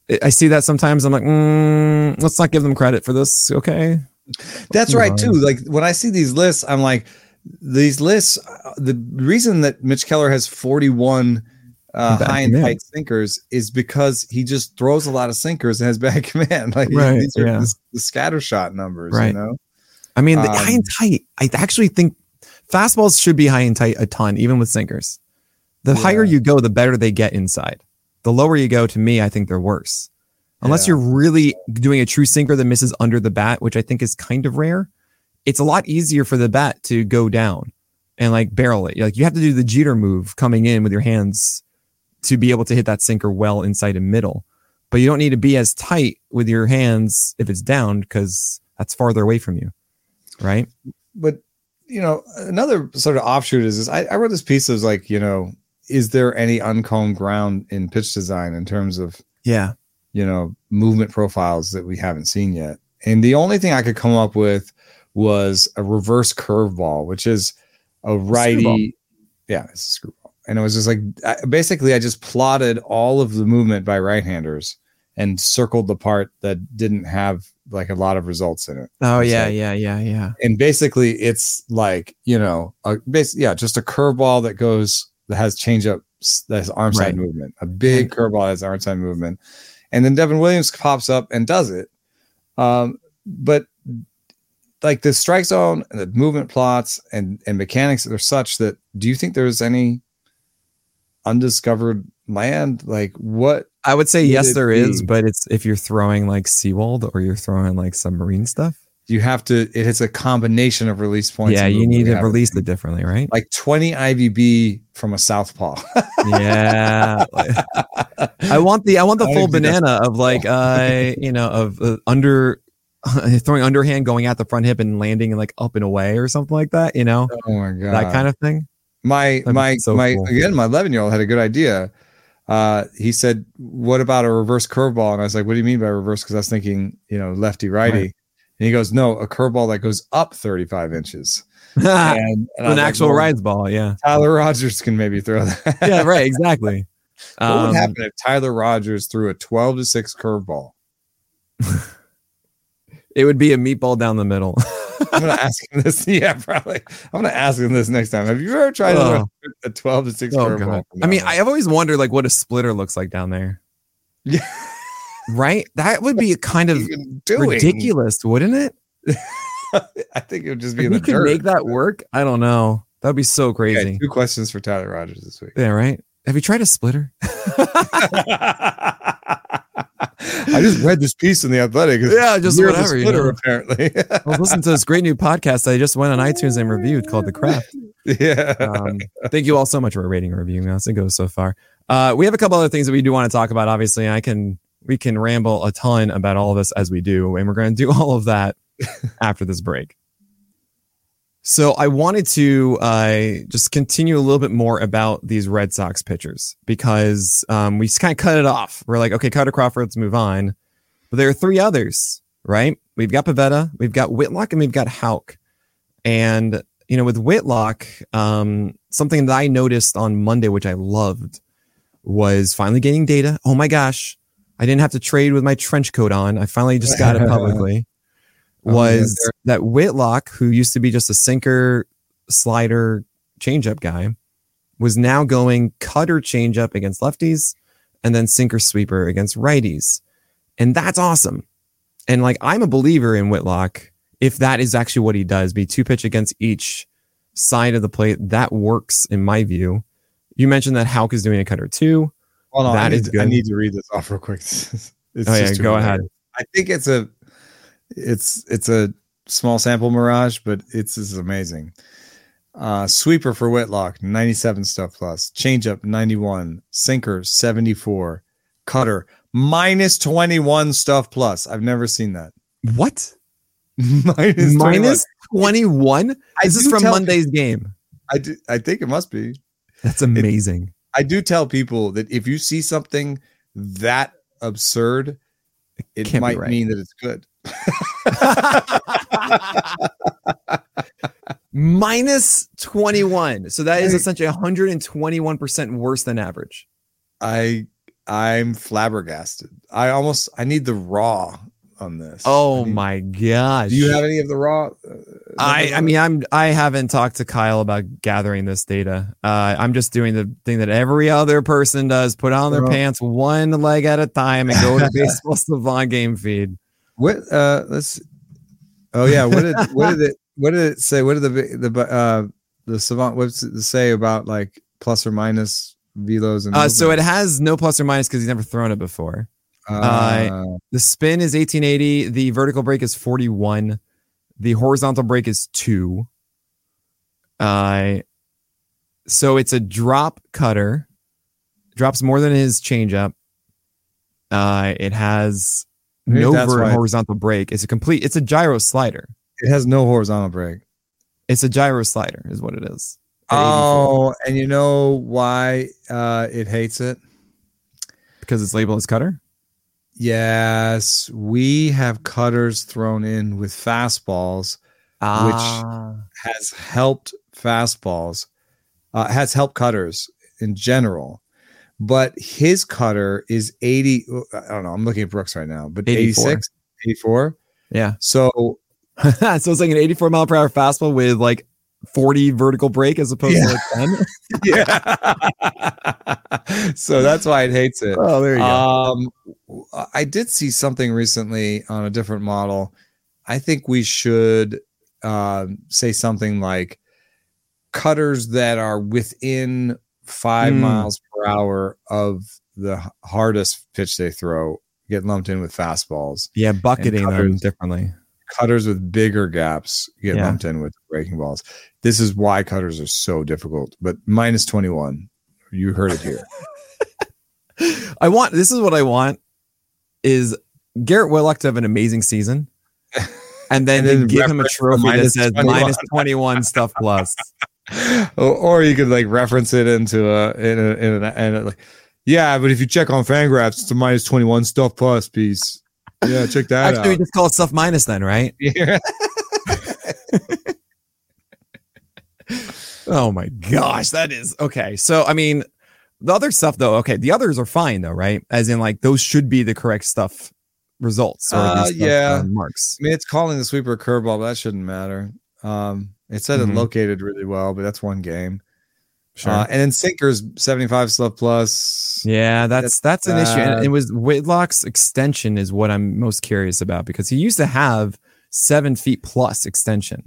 I see that sometimes. I'm like, mm, let's not give them credit for this. Okay. That's right too. Like when I see these lists, I'm like, these lists, uh, the reason that Mitch Keller has forty-one uh, high and tight sinkers is because he just throws a lot of sinkers and has bad command. Like right, these are yeah. the, the scatter shot numbers, right. you know? I mean, the um, high and tight, I actually think fastballs should be high and tight a ton, even with sinkers. The yeah. higher you go, the better they get inside. The lower you go, to me, I think they're worse. Unless yeah. you're really doing a true sinker that misses under the bat, which I think is kind of rare. It's a lot easier for the bat to go down and like barrel it. Like you have to do the Jeter move coming in with your hands to be able to hit that sinker well inside and middle. But you don't need to be as tight with your hands if it's down because that's farther away from you. Right. But, you know, another sort of offshoot is this. I, I wrote this piece of like, you know, is there any uncombed ground in pitch design in terms of, yeah, you know, movement profiles that we haven't seen yet? And the only thing I could come up with was a reverse curveball, which is a righty. Yeah, it's a screwball. And it was just like, I, basically, I just plotted all of the movement by right-handers and circled the part that didn't have like a lot of results in it. Oh, and yeah, so, yeah, yeah, yeah. And basically, it's like, you know, a base, yeah, just a curveball that goes, that has changeup, that has arm side right. movement, a big curveball that has arm side movement. And then Devin Williams pops up and does it. Um, but like the strike zone and the movement plots and, and mechanics are such that, do you think there's any undiscovered land? Like what? I would say yes, there be? is, but it's if you're throwing like Seawald or you're throwing like submarine stuff. You have to, it is a combination of release points. Yeah, you need to release it differently, right? Like twenty I V B from a southpaw. yeah. I want the, I want the I full banana of like, uh, you know, of uh, under, throwing underhand, going at the front hip and landing and like up and away or something like that, you know? Oh my God. That kind of thing. My, That'd my, so my, cool. Again, my eleven year old had a good idea. Uh, he said, what about a reverse curveball? And I was like, what do you mean by reverse? Cause I was thinking, you know, lefty, righty. Right. And he goes, no, a curveball that goes up thirty-five inches. and, and An actual like, well, rides ball, yeah. Tyler Rogers can maybe throw that. yeah, right, exactly. What um, would happen if Tyler Rogers threw a twelve to six curveball? It would be a meatball down the middle. I'm going to ask him this. Yeah, probably. I'm going to ask him this next time. Have you ever tried oh. a twelve to six oh, curveball? I mean, I've always wondered like what a splitter looks like down there. Yeah. Right? That would be kind of ridiculous, wouldn't it? I think it would just be if in we the could dirt. Make that work. I don't know. That would be so crazy. Okay, two questions for Tyler Rogers this week. Yeah, right. Have you tried a splitter? I just read this piece in the Athletic. Yeah, just whatever. Splitter, you know? Apparently. I was listening to this great new podcast I just went on iTunes and reviewed called The Craft. Yeah. Um, thank you all so much for rating and reviewing us. It goes so far. Uh, we have a couple other things that we do want to talk about. Obviously, I can we can ramble a ton about all of this as we do, and we're going to do all of that after this break. So I wanted to uh, just continue a little bit more about these Red Sox pitchers because um, we just kind of cut it off. We're like, okay, Carter Crawford, let's move on. But there are three others, right? We've got Pivetta, we've got Whitlock, and we've got Houck. And, you know, with Whitlock, um, something that I noticed on Monday, which I loved, was finally getting data. Oh my gosh, I didn't have to trade with my trench coat on. I finally just got it publicly. Was oh, that Whitlock, who used to be just a sinker, slider, changeup guy, was now going cutter changeup against lefties and then sinker sweeper against righties. And that's awesome. And like, I'm a believer in Whitlock. If that is actually what he does, be two pitch against each side of the plate, that works in my view. You mentioned that Houck is doing a cutter too. Hold on, that I is need, good. I need to read this off real quick. It's oh yeah, go ahead. I think it's a, it's it's a small sample mirage, but it's, it's amazing. Uh, sweeper for Whitlock, ninety-seven stuff plus. Changeup, ninety-one. Sinker, seventy-four. Cutter, minus twenty-one stuff plus. I've never seen that. What? minus minus twenty-one? This is from Monday's people, game. I do, I think it must be. That's amazing. It, I do tell people that if you see something that absurd, it Can't might right. mean that it's good. Minus twenty-one. So that is essentially one hundred twenty-one percent worse than average. I I'm flabbergasted. I almost I need the raw on this. Oh I need, my gosh. Do you have any of the raw? Uh, I I mean I'm I haven't talked to Kyle about gathering this data. Uh, I'm just doing the thing that every other person does: put on their uh, pants one leg at a time and go to Baseball Savant game feed. What? Uh, let's. Oh yeah. What did what did it what did it say? What did the the uh the Savant what's it say about like plus or minus velos and? Uh, so it has no plus or minus because he's never thrown it before. Uh, uh, the spin is eighteen eighty. The vertical break is forty-one. The horizontal break is two. Uh, so it's a drop cutter. Drops more than his changeup. Uh, it has no ver- horizontal break. It's a complete. It's a gyro slider. It has no horizontal break. It's a gyro slider, is what it is. Oh, and you know why uh, it hates it? Because it's labeled as cutter. Yes, we have cutters thrown in with fastballs, ah. which has helped fastballs, uh, has helped cutters in general. But his cutter is eighty. I don't know. I'm looking at Brooks right now, but eighty-four. eighty-six, eighty-four. Yeah. So, so it's like an eighty-four mile per hour fastball with like forty vertical break as opposed yeah. to like ten. Yeah. So that's why it hates it. Oh, there you um, go. I did see something recently on a different model. I think we should uh, say something like cutters that are within five mm. miles per hour of the hardest pitch they throw get lumped in with fastballs. Yeah, bucketing cutters, them differently. Cutters with bigger gaps get yeah. lumped in with breaking balls. This is why cutters are so difficult. But minus twenty-one, you heard it here. I want, this is what I want, is Garrett Whitlock to have an amazing season. And then, and then give him a trophy that says twenty-one. Minus twenty-one stuff plus. or, or you could like reference it into a, in a, in a, in a like, yeah, but if you check on Fangraphs, it's a minus twenty-one stuff plus piece. Yeah, check that Actually, out. Actually, we just call it stuff minus then, right? Yeah. Oh my gosh, that is okay. So, I mean, the other stuff though, okay, the others are fine though, right? As in, like, those should be the correct stuff results. Or uh, stuff, yeah, uh, marks. I mean, it's calling the sweeper a curveball, but that shouldn't matter. Um, it said mm-hmm. it located really well, but that's one game. Sure. Uh, and then sinkers seventy-five stuff plus. Yeah, that's that's, that's an uh, issue. And it was Whitlock's extension is what I'm most curious about, because he used to have seven feet plus extension.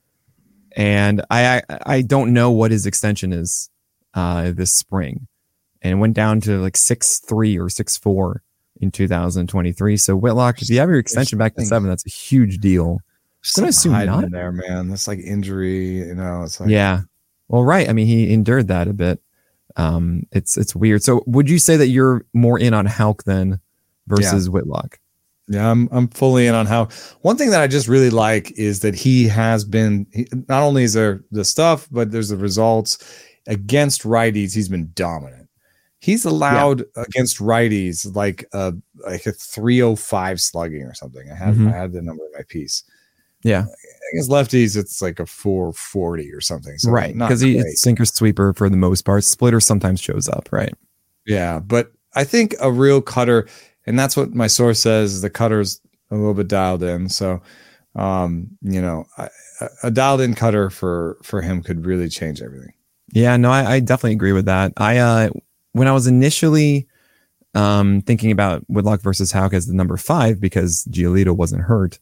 And I, I I don't know what his extension is uh, this spring, and it went down to like six three or six four in two thousand twenty-three. So Whitlock, if you have your extension back to seven, that's a huge deal. I'm gonna assume not in there, man. That's like injury, you know. It's like yeah, well, right. I mean, he endured that a bit. Um, it's it's weird. So would you say that you're more in on Houck then versus yeah. Whitlock? Yeah, I'm I'm fully in on how. One thing that I just really like is that he has been he, not only is there the stuff, but there's the results against righties. He's been dominant. He's allowed yeah. against righties like a like a three oh five slugging or something. I had mm-hmm. I had the number in my piece. Yeah, against lefties it's like a four forty or something. So right, because he's sinker sweeper for the most part. Splitter sometimes shows up. Right. Yeah, but I think a real cutter. And that's what my source says. The cutter's a little bit dialed in. So, um, you know, a, a dialed in cutter for, for him could really change everything. Yeah, no, I, I definitely agree with that. I, uh, when I was initially um, thinking about Whitlock versus Houck as the number five, because Giolito wasn't hurt,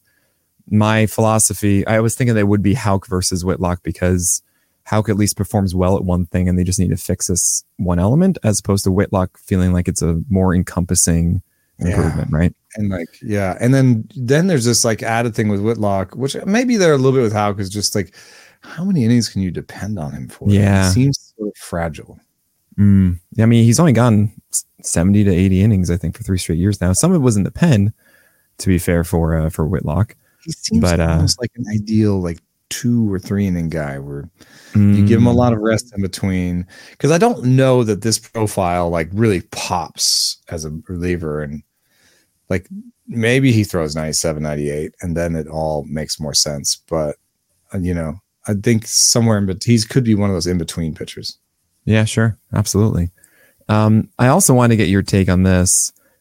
my philosophy, I was thinking that it would be Houck versus Whitlock, because Houck at least performs well at one thing and they just need to fix this one element, as opposed to Whitlock feeling like it's a more encompassing improvement, yeah. right? And like, yeah. And then then there's this like added thing with Whitlock, which maybe they're a little bit with Houck, is just like, how many innings can you depend on him for? Yeah. He seems sort of fragile. Mm. I mean, he's only gone seventy to eighty innings, I think, for three straight years now. Some of it was in the pen, to be fair, for uh, for Whitlock. He seems but, almost uh, like an ideal like two or three inning guy where mm. you give him a lot of rest in between. Because I don't know that this profile like really pops as a reliever, and like maybe he throws ninety-seven, ninety-eight, and then it all makes more sense. But, uh, you know, I think somewhere in between, he could be one of those in-between pitchers. Yeah, sure. Absolutely. Um, I also want to get your take on this.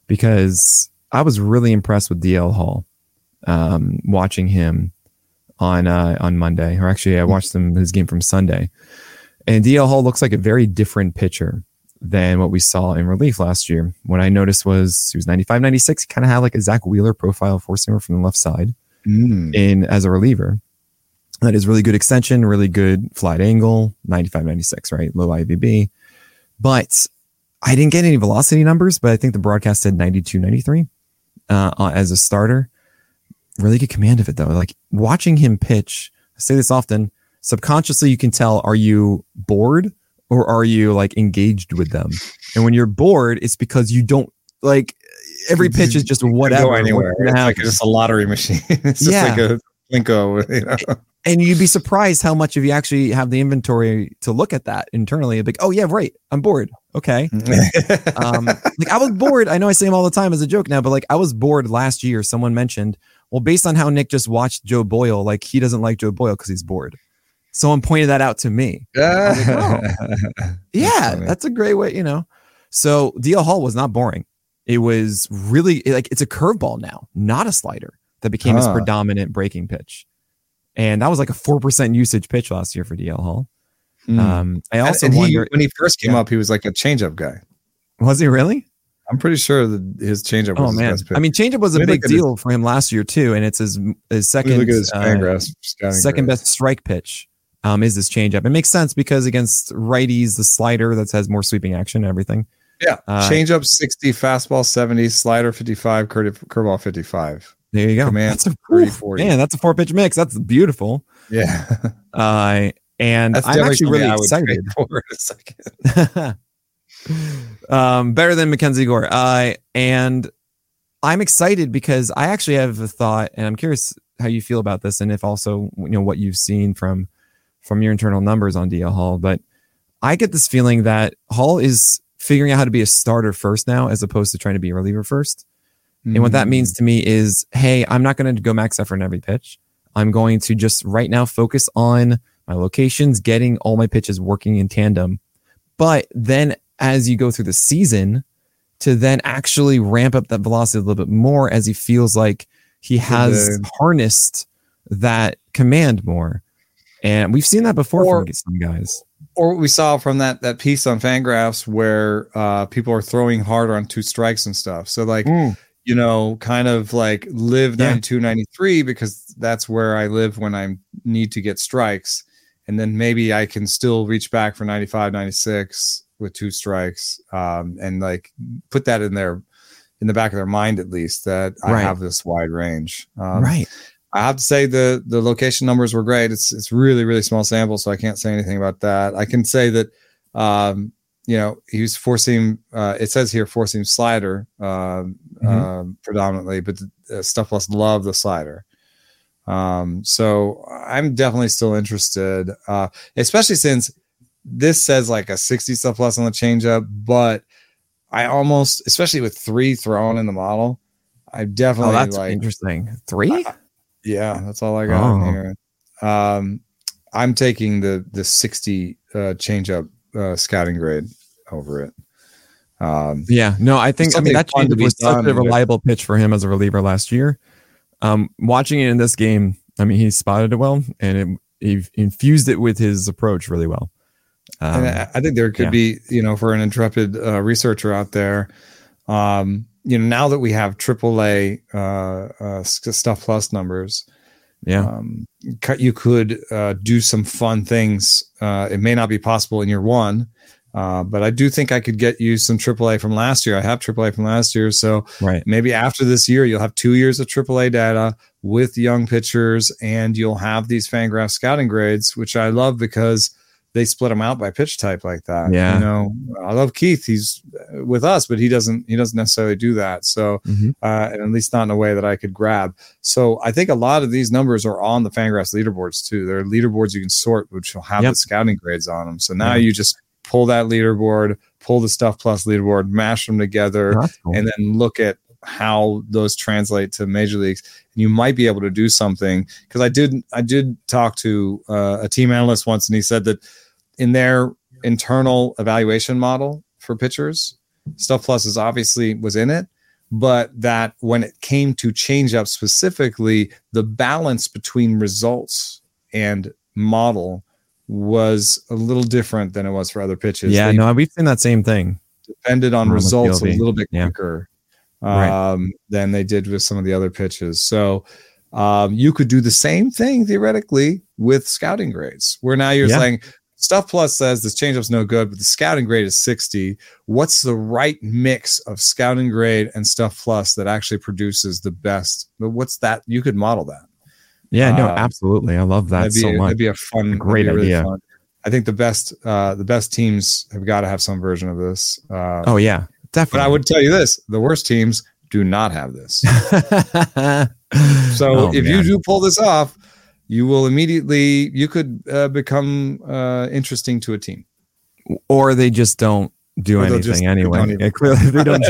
because I was really impressed with D L Hall. Um, watching him on uh, on Monday, or actually, I watched him his game from Sunday, and D L Hall looks like a very different pitcher than what we saw in relief last year. What I noticed was he was ninety-five, ninety-six. He kind of had like a Zach Wheeler profile four seamer from the left side mm. in as a reliever. That is really good extension, really good flight angle, ninety-five, ninety-six, right? Low I V B. But I didn't get any velocity numbers, but I think the broadcast said ninety-two, ninety-three uh, as a starter. Really good command of it, though. Like watching him pitch, I say this often, subconsciously you can tell, are you bored or are you like engaged with them? And when you're bored, it's because you don't like every pitch is just whatever. Go anywhere. It's like just a lottery machine. It's just yeah. like a Plinko, you know? And you'd be surprised how much of you actually have the inventory to look at that internally. Like, oh yeah, right. I'm bored. Okay. um, like I was bored. I know I say them all the time as a joke now, but like I was bored last year. Someone mentioned, well, based on how Nick just watched Joe Boyle, like he doesn't like Joe Boyle because he's bored. Someone pointed that out to me. Like, oh, yeah, that's, that's a great way, you know. So D L Hall was not boring. It was really like it's a curveball now, not a slider that became huh. his predominant breaking pitch. And that was like a four percent usage pitch last year for D L Hall. Mm. Um, I also and wonder he, when he first came yeah. up, he was like a changeup guy. Was he really? I'm pretty sure that his changeup was oh, his man. best pitch. I mean, changeup was a big deal his, for him last year too, and it's his his second look at his uh, second best strike pitch. Um, is this changeup? It makes sense because against righties, the slider that has more sweeping action and everything. Yeah, uh, changeup sixty, fastball seventy, slider fifty-five, curve, curveball fifty-five. There you go. Command that's a thirty, forty. Man, that's a four pitch mix. That's beautiful. Yeah. uh, and that's I'm actually really excited for a second. um, better than Mackenzie Gore. Uh, and I'm excited because I actually have a thought, and I'm curious how you feel about this, and if also you know what you've seen from from your internal numbers on D L Hall. But I get this feeling that Hall is figuring out how to be a starter first now, as opposed to trying to be a reliever first. Mm-hmm. And what that means to me is, hey, I'm not going to go max effort in every pitch. I'm going to just right now focus on my locations, getting all my pitches working in tandem. But then as you go through the season, to then actually ramp up that velocity a little bit more as he feels like he has the, harnessed that command more. And we've seen that before or, from some guys. Or what we saw from that that piece on Fangraphs where uh, people are throwing harder on two strikes and stuff. So like, mm. you know, kind of like live Yeah. ninety-two, ninety-three because that's where I live when I need to get strikes. And then maybe I can still reach back for ninety-five, ninety-six with two strikes, um, and like put that in their in the back of their mind at least that I Right. have this wide range. Um, Right. I have to say the the location numbers were great. It's it's really really small sample, so I can't say anything about that. I can say that um, you know he was four seam. Uh, it says here four seam slider uh, mm-hmm. uh, predominantly, but the, uh, Stuff Plus love the slider. Um, so I'm definitely still interested, uh, especially since this says like a sixty Stuff Plus on the changeup, but I almost, especially with three thrown in the model, I definitely Oh, that's like interesting. Three? I, yeah, that's all I got Oh. in here. Um, I'm taking the the sixty uh, changeup uh, scouting grade over it. Um, Yeah, no, I think I mean something that fun to change be was such done a with- reliable pitch for him as a reliever last year. Um, watching it in this game, I mean, he spotted it well and it, he infused it with his approach really well. Um, and I, I think there could yeah. be, you know, for an intrepid uh, researcher out there, um, you know, now that we have triple A uh, uh, Stuff Plus numbers, yeah, um, cu- you could uh, do some fun things. Uh, it may not be possible in year one, uh, but I do think I could get you some triple A from last year. I have triple A from last year, so right. maybe after this year, you'll have two years of triple A data with young pitchers, and you'll have these Fangraph scouting grades, which I love because they split them out by pitch type like that. Yeah. You know, I love Keith. He's with us, but he doesn't, he doesn't necessarily do that. So, Mhm. uh, and at least not in a way that I could grab. So I think a lot of these numbers are on the Fangraphs leaderboards too. There are leaderboards you can sort, which will have Yep. the scouting grades on them. So now Yeah. you just pull that leaderboard, pull the Stuff Plus leaderboard, mash them together, Oh, that's cool. and then look at how those translate to major leagues. And you might be able to do something, because I did, I did talk to uh, a team analyst once, and he said that in their internal evaluation model for pitchers, Stuff Plus is obviously was in it, but that when it came to changeup specifically, the balance between results and model was a little different than it was for other pitches. Yeah, they no, we've seen that same thing. Depended on results a little bit yeah. quicker um, right. than they did with some of the other pitches. So um, you could do the same thing theoretically with scouting grades, where now you're yeah. saying Stuff Plus says this changeup's no good, but the scouting grade is sixty. What's the right mix of scouting grade and Stuff Plus that actually produces the best? What's that? You could model that. Yeah, no, um, absolutely. I love that so a, much. That'd be a fun, a great really idea. Fun. I think the best, uh, the best teams have got to have some version of this. Uh, oh yeah, definitely. But I would tell you this: the worst teams do not have this. So oh, if man. you do pull this off, you will immediately, you could uh, become uh, interesting to a team. Or they just don't do anything just, anyway. Don't yeah, clearly they don't.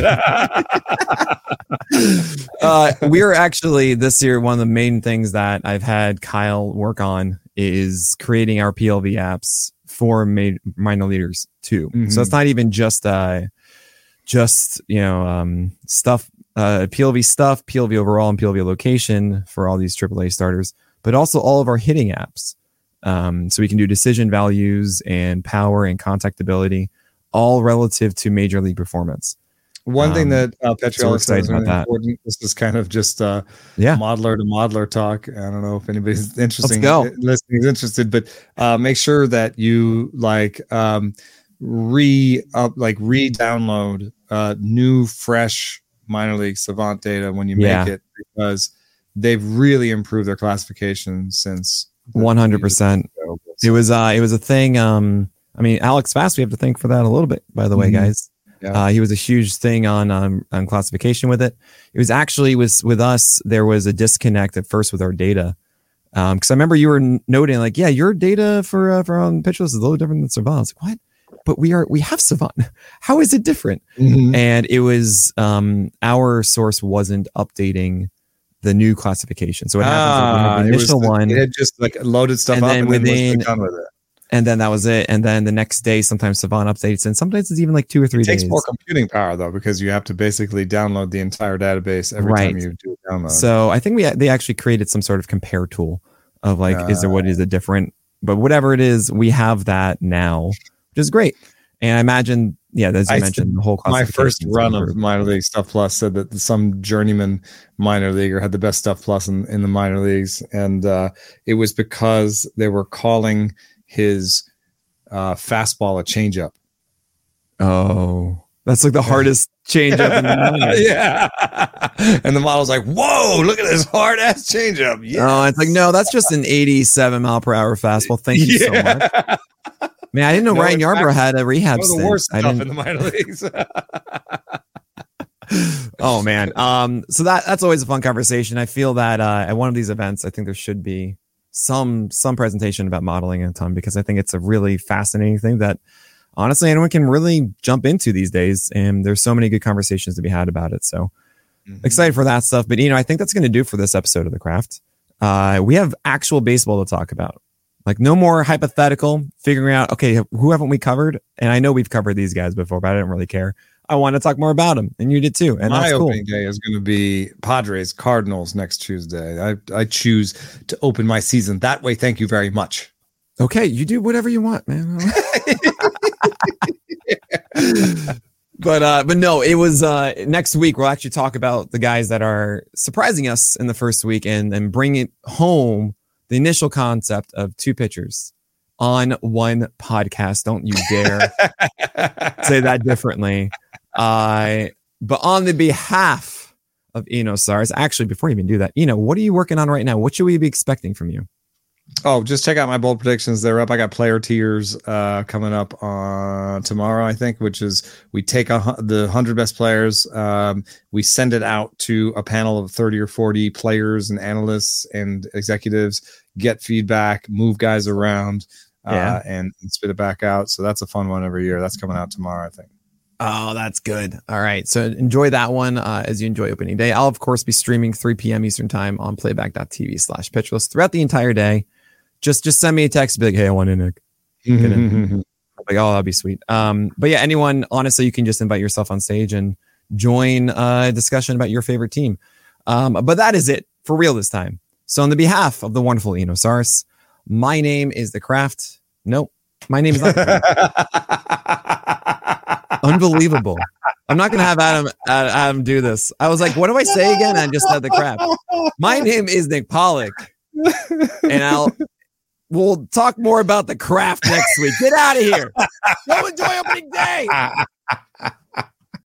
uh, we're actually this year, one of the main things that I've had Kyle work on is creating our P L V apps for ma- minor leaguers too. Mm-hmm. So it's not even just, uh, just, you know, um, stuff, uh, P L V stuff, P L V overall, and P L V location for all these triple A starters, but also all of our hitting apps. Um, so we can do decision values and power and contactability, all relative to major league performance. One um, thing that uh, Petriello so says really important. This is kind of just uh, yeah. modeler to modeler talk. I don't know if anybody's interesting. Let's go. Listening is interested, but uh, make sure that you like um, re up, like re-download uh, new, fresh minor league Savant data when you make yeah. it, because they've really improved their classification since one hundred percent. It was uh, it was a thing. Um, I mean, Alex Fast, we have to thank for that a little bit, by the mm-hmm. way, guys. Yeah. Uh, he was a huge thing on um, on classification with it. It was actually was with us. There was a disconnect at first with our data, because um, I remember you were n- noting like, yeah, your data for uh, for um, Pitch List is a little different than Savant. I was like, what? But we are we have Savant. How is it different? Mm-hmm. And it was um, our source wasn't updating the new classification. So it happens ah, like the initial the, one. It had just like loaded stuff and up then and within, then was done with it. And then that was it. And then the next day, sometimes Savant updates, and sometimes it's even like two or three it takes days. more computing power though, because you have to basically download the entire database every right. time you do a download. So I think we they actually created some sort of compare tool of like, uh, is there what is it different? But whatever it is, we have that now, which is great. And I imagine, yeah, as you I mentioned, the whole my first run of minor league Stuff Plus said that some journeyman minor leaguer had the best Stuff Plus in, in the minor leagues, and uh, it was because they were calling his uh, fastball a changeup. Oh, that's like the hardest changeup in the minor. Yeah, and the model's like, "Whoa, look at this hard ass changeup." Yes. Oh, it's like, no, that's just an eighty-seven mile per hour fastball. Thank you yeah. so much. Man, I didn't know no, Ryan Yarbrough had a rehab stint. One of the worst stuff in the minor leagues. Oh man, um, so that that's always a fun conversation. I feel that uh, at one of these events, I think there should be some some presentation about modeling a ton, because I think it's a really fascinating thing that honestly anyone can really jump into these days, and there's so many good conversations to be had about it. So mm-hmm. excited for that stuff. But you know, I think that's going to do for this episode of The Craft. Uh, we have actual baseball to talk about. Like no more hypothetical figuring out, okay, who haven't we covered? And I know we've covered these guys before, but I didn't really care. I want to talk more about them, and you did too. And my that's opening cool. day is going to be Padres Cardinals next Tuesday. I, I choose to open my season that way. Thank you very much. Okay, you do whatever you want, man. But uh, but no, it was uh, next week. We'll actually talk about the guys that are surprising us in the first week, and and bring it home. The initial concept of two pitchers on one podcast. Don't you dare say that differently. Uh, but on the behalf of Enosars, actually, before you even do that, Eno, what are you working on right now? What should we be expecting from you? Oh, just check out my bold predictions. They're up. I got player tiers uh, coming up on tomorrow, I think, which is we take a, the one hundred best players. Um, we send it out to a panel of thirty or forty players and analysts and executives, get feedback, move guys around, uh, yeah. and, and spit it back out. So that's a fun one every year. That's coming out tomorrow, I think. Oh, that's good. All right. So enjoy that one uh, as you enjoy opening day. I'll, of course, be streaming three p.m. Eastern time on playback.tv slash pitchlist throughout the entire day. Just just send me a text, be like, hey, I want in, Nick. Mm-hmm. Like, oh, that'd be sweet. Um, but yeah, anyone, honestly, you can just invite yourself on stage and join a discussion about your favorite team. Um, but that is it for real this time. So on the behalf of the wonderful Enosaurus, my name is The Craft. Nope, my name is not The Craft. Unbelievable. I'm not going to have Adam, Adam do this. I was like, what do I say again? I just said The Craft. My name is Nick Pollock. And I'll we'll talk more about The Craft next week. Get out of here. Go enjoy opening day.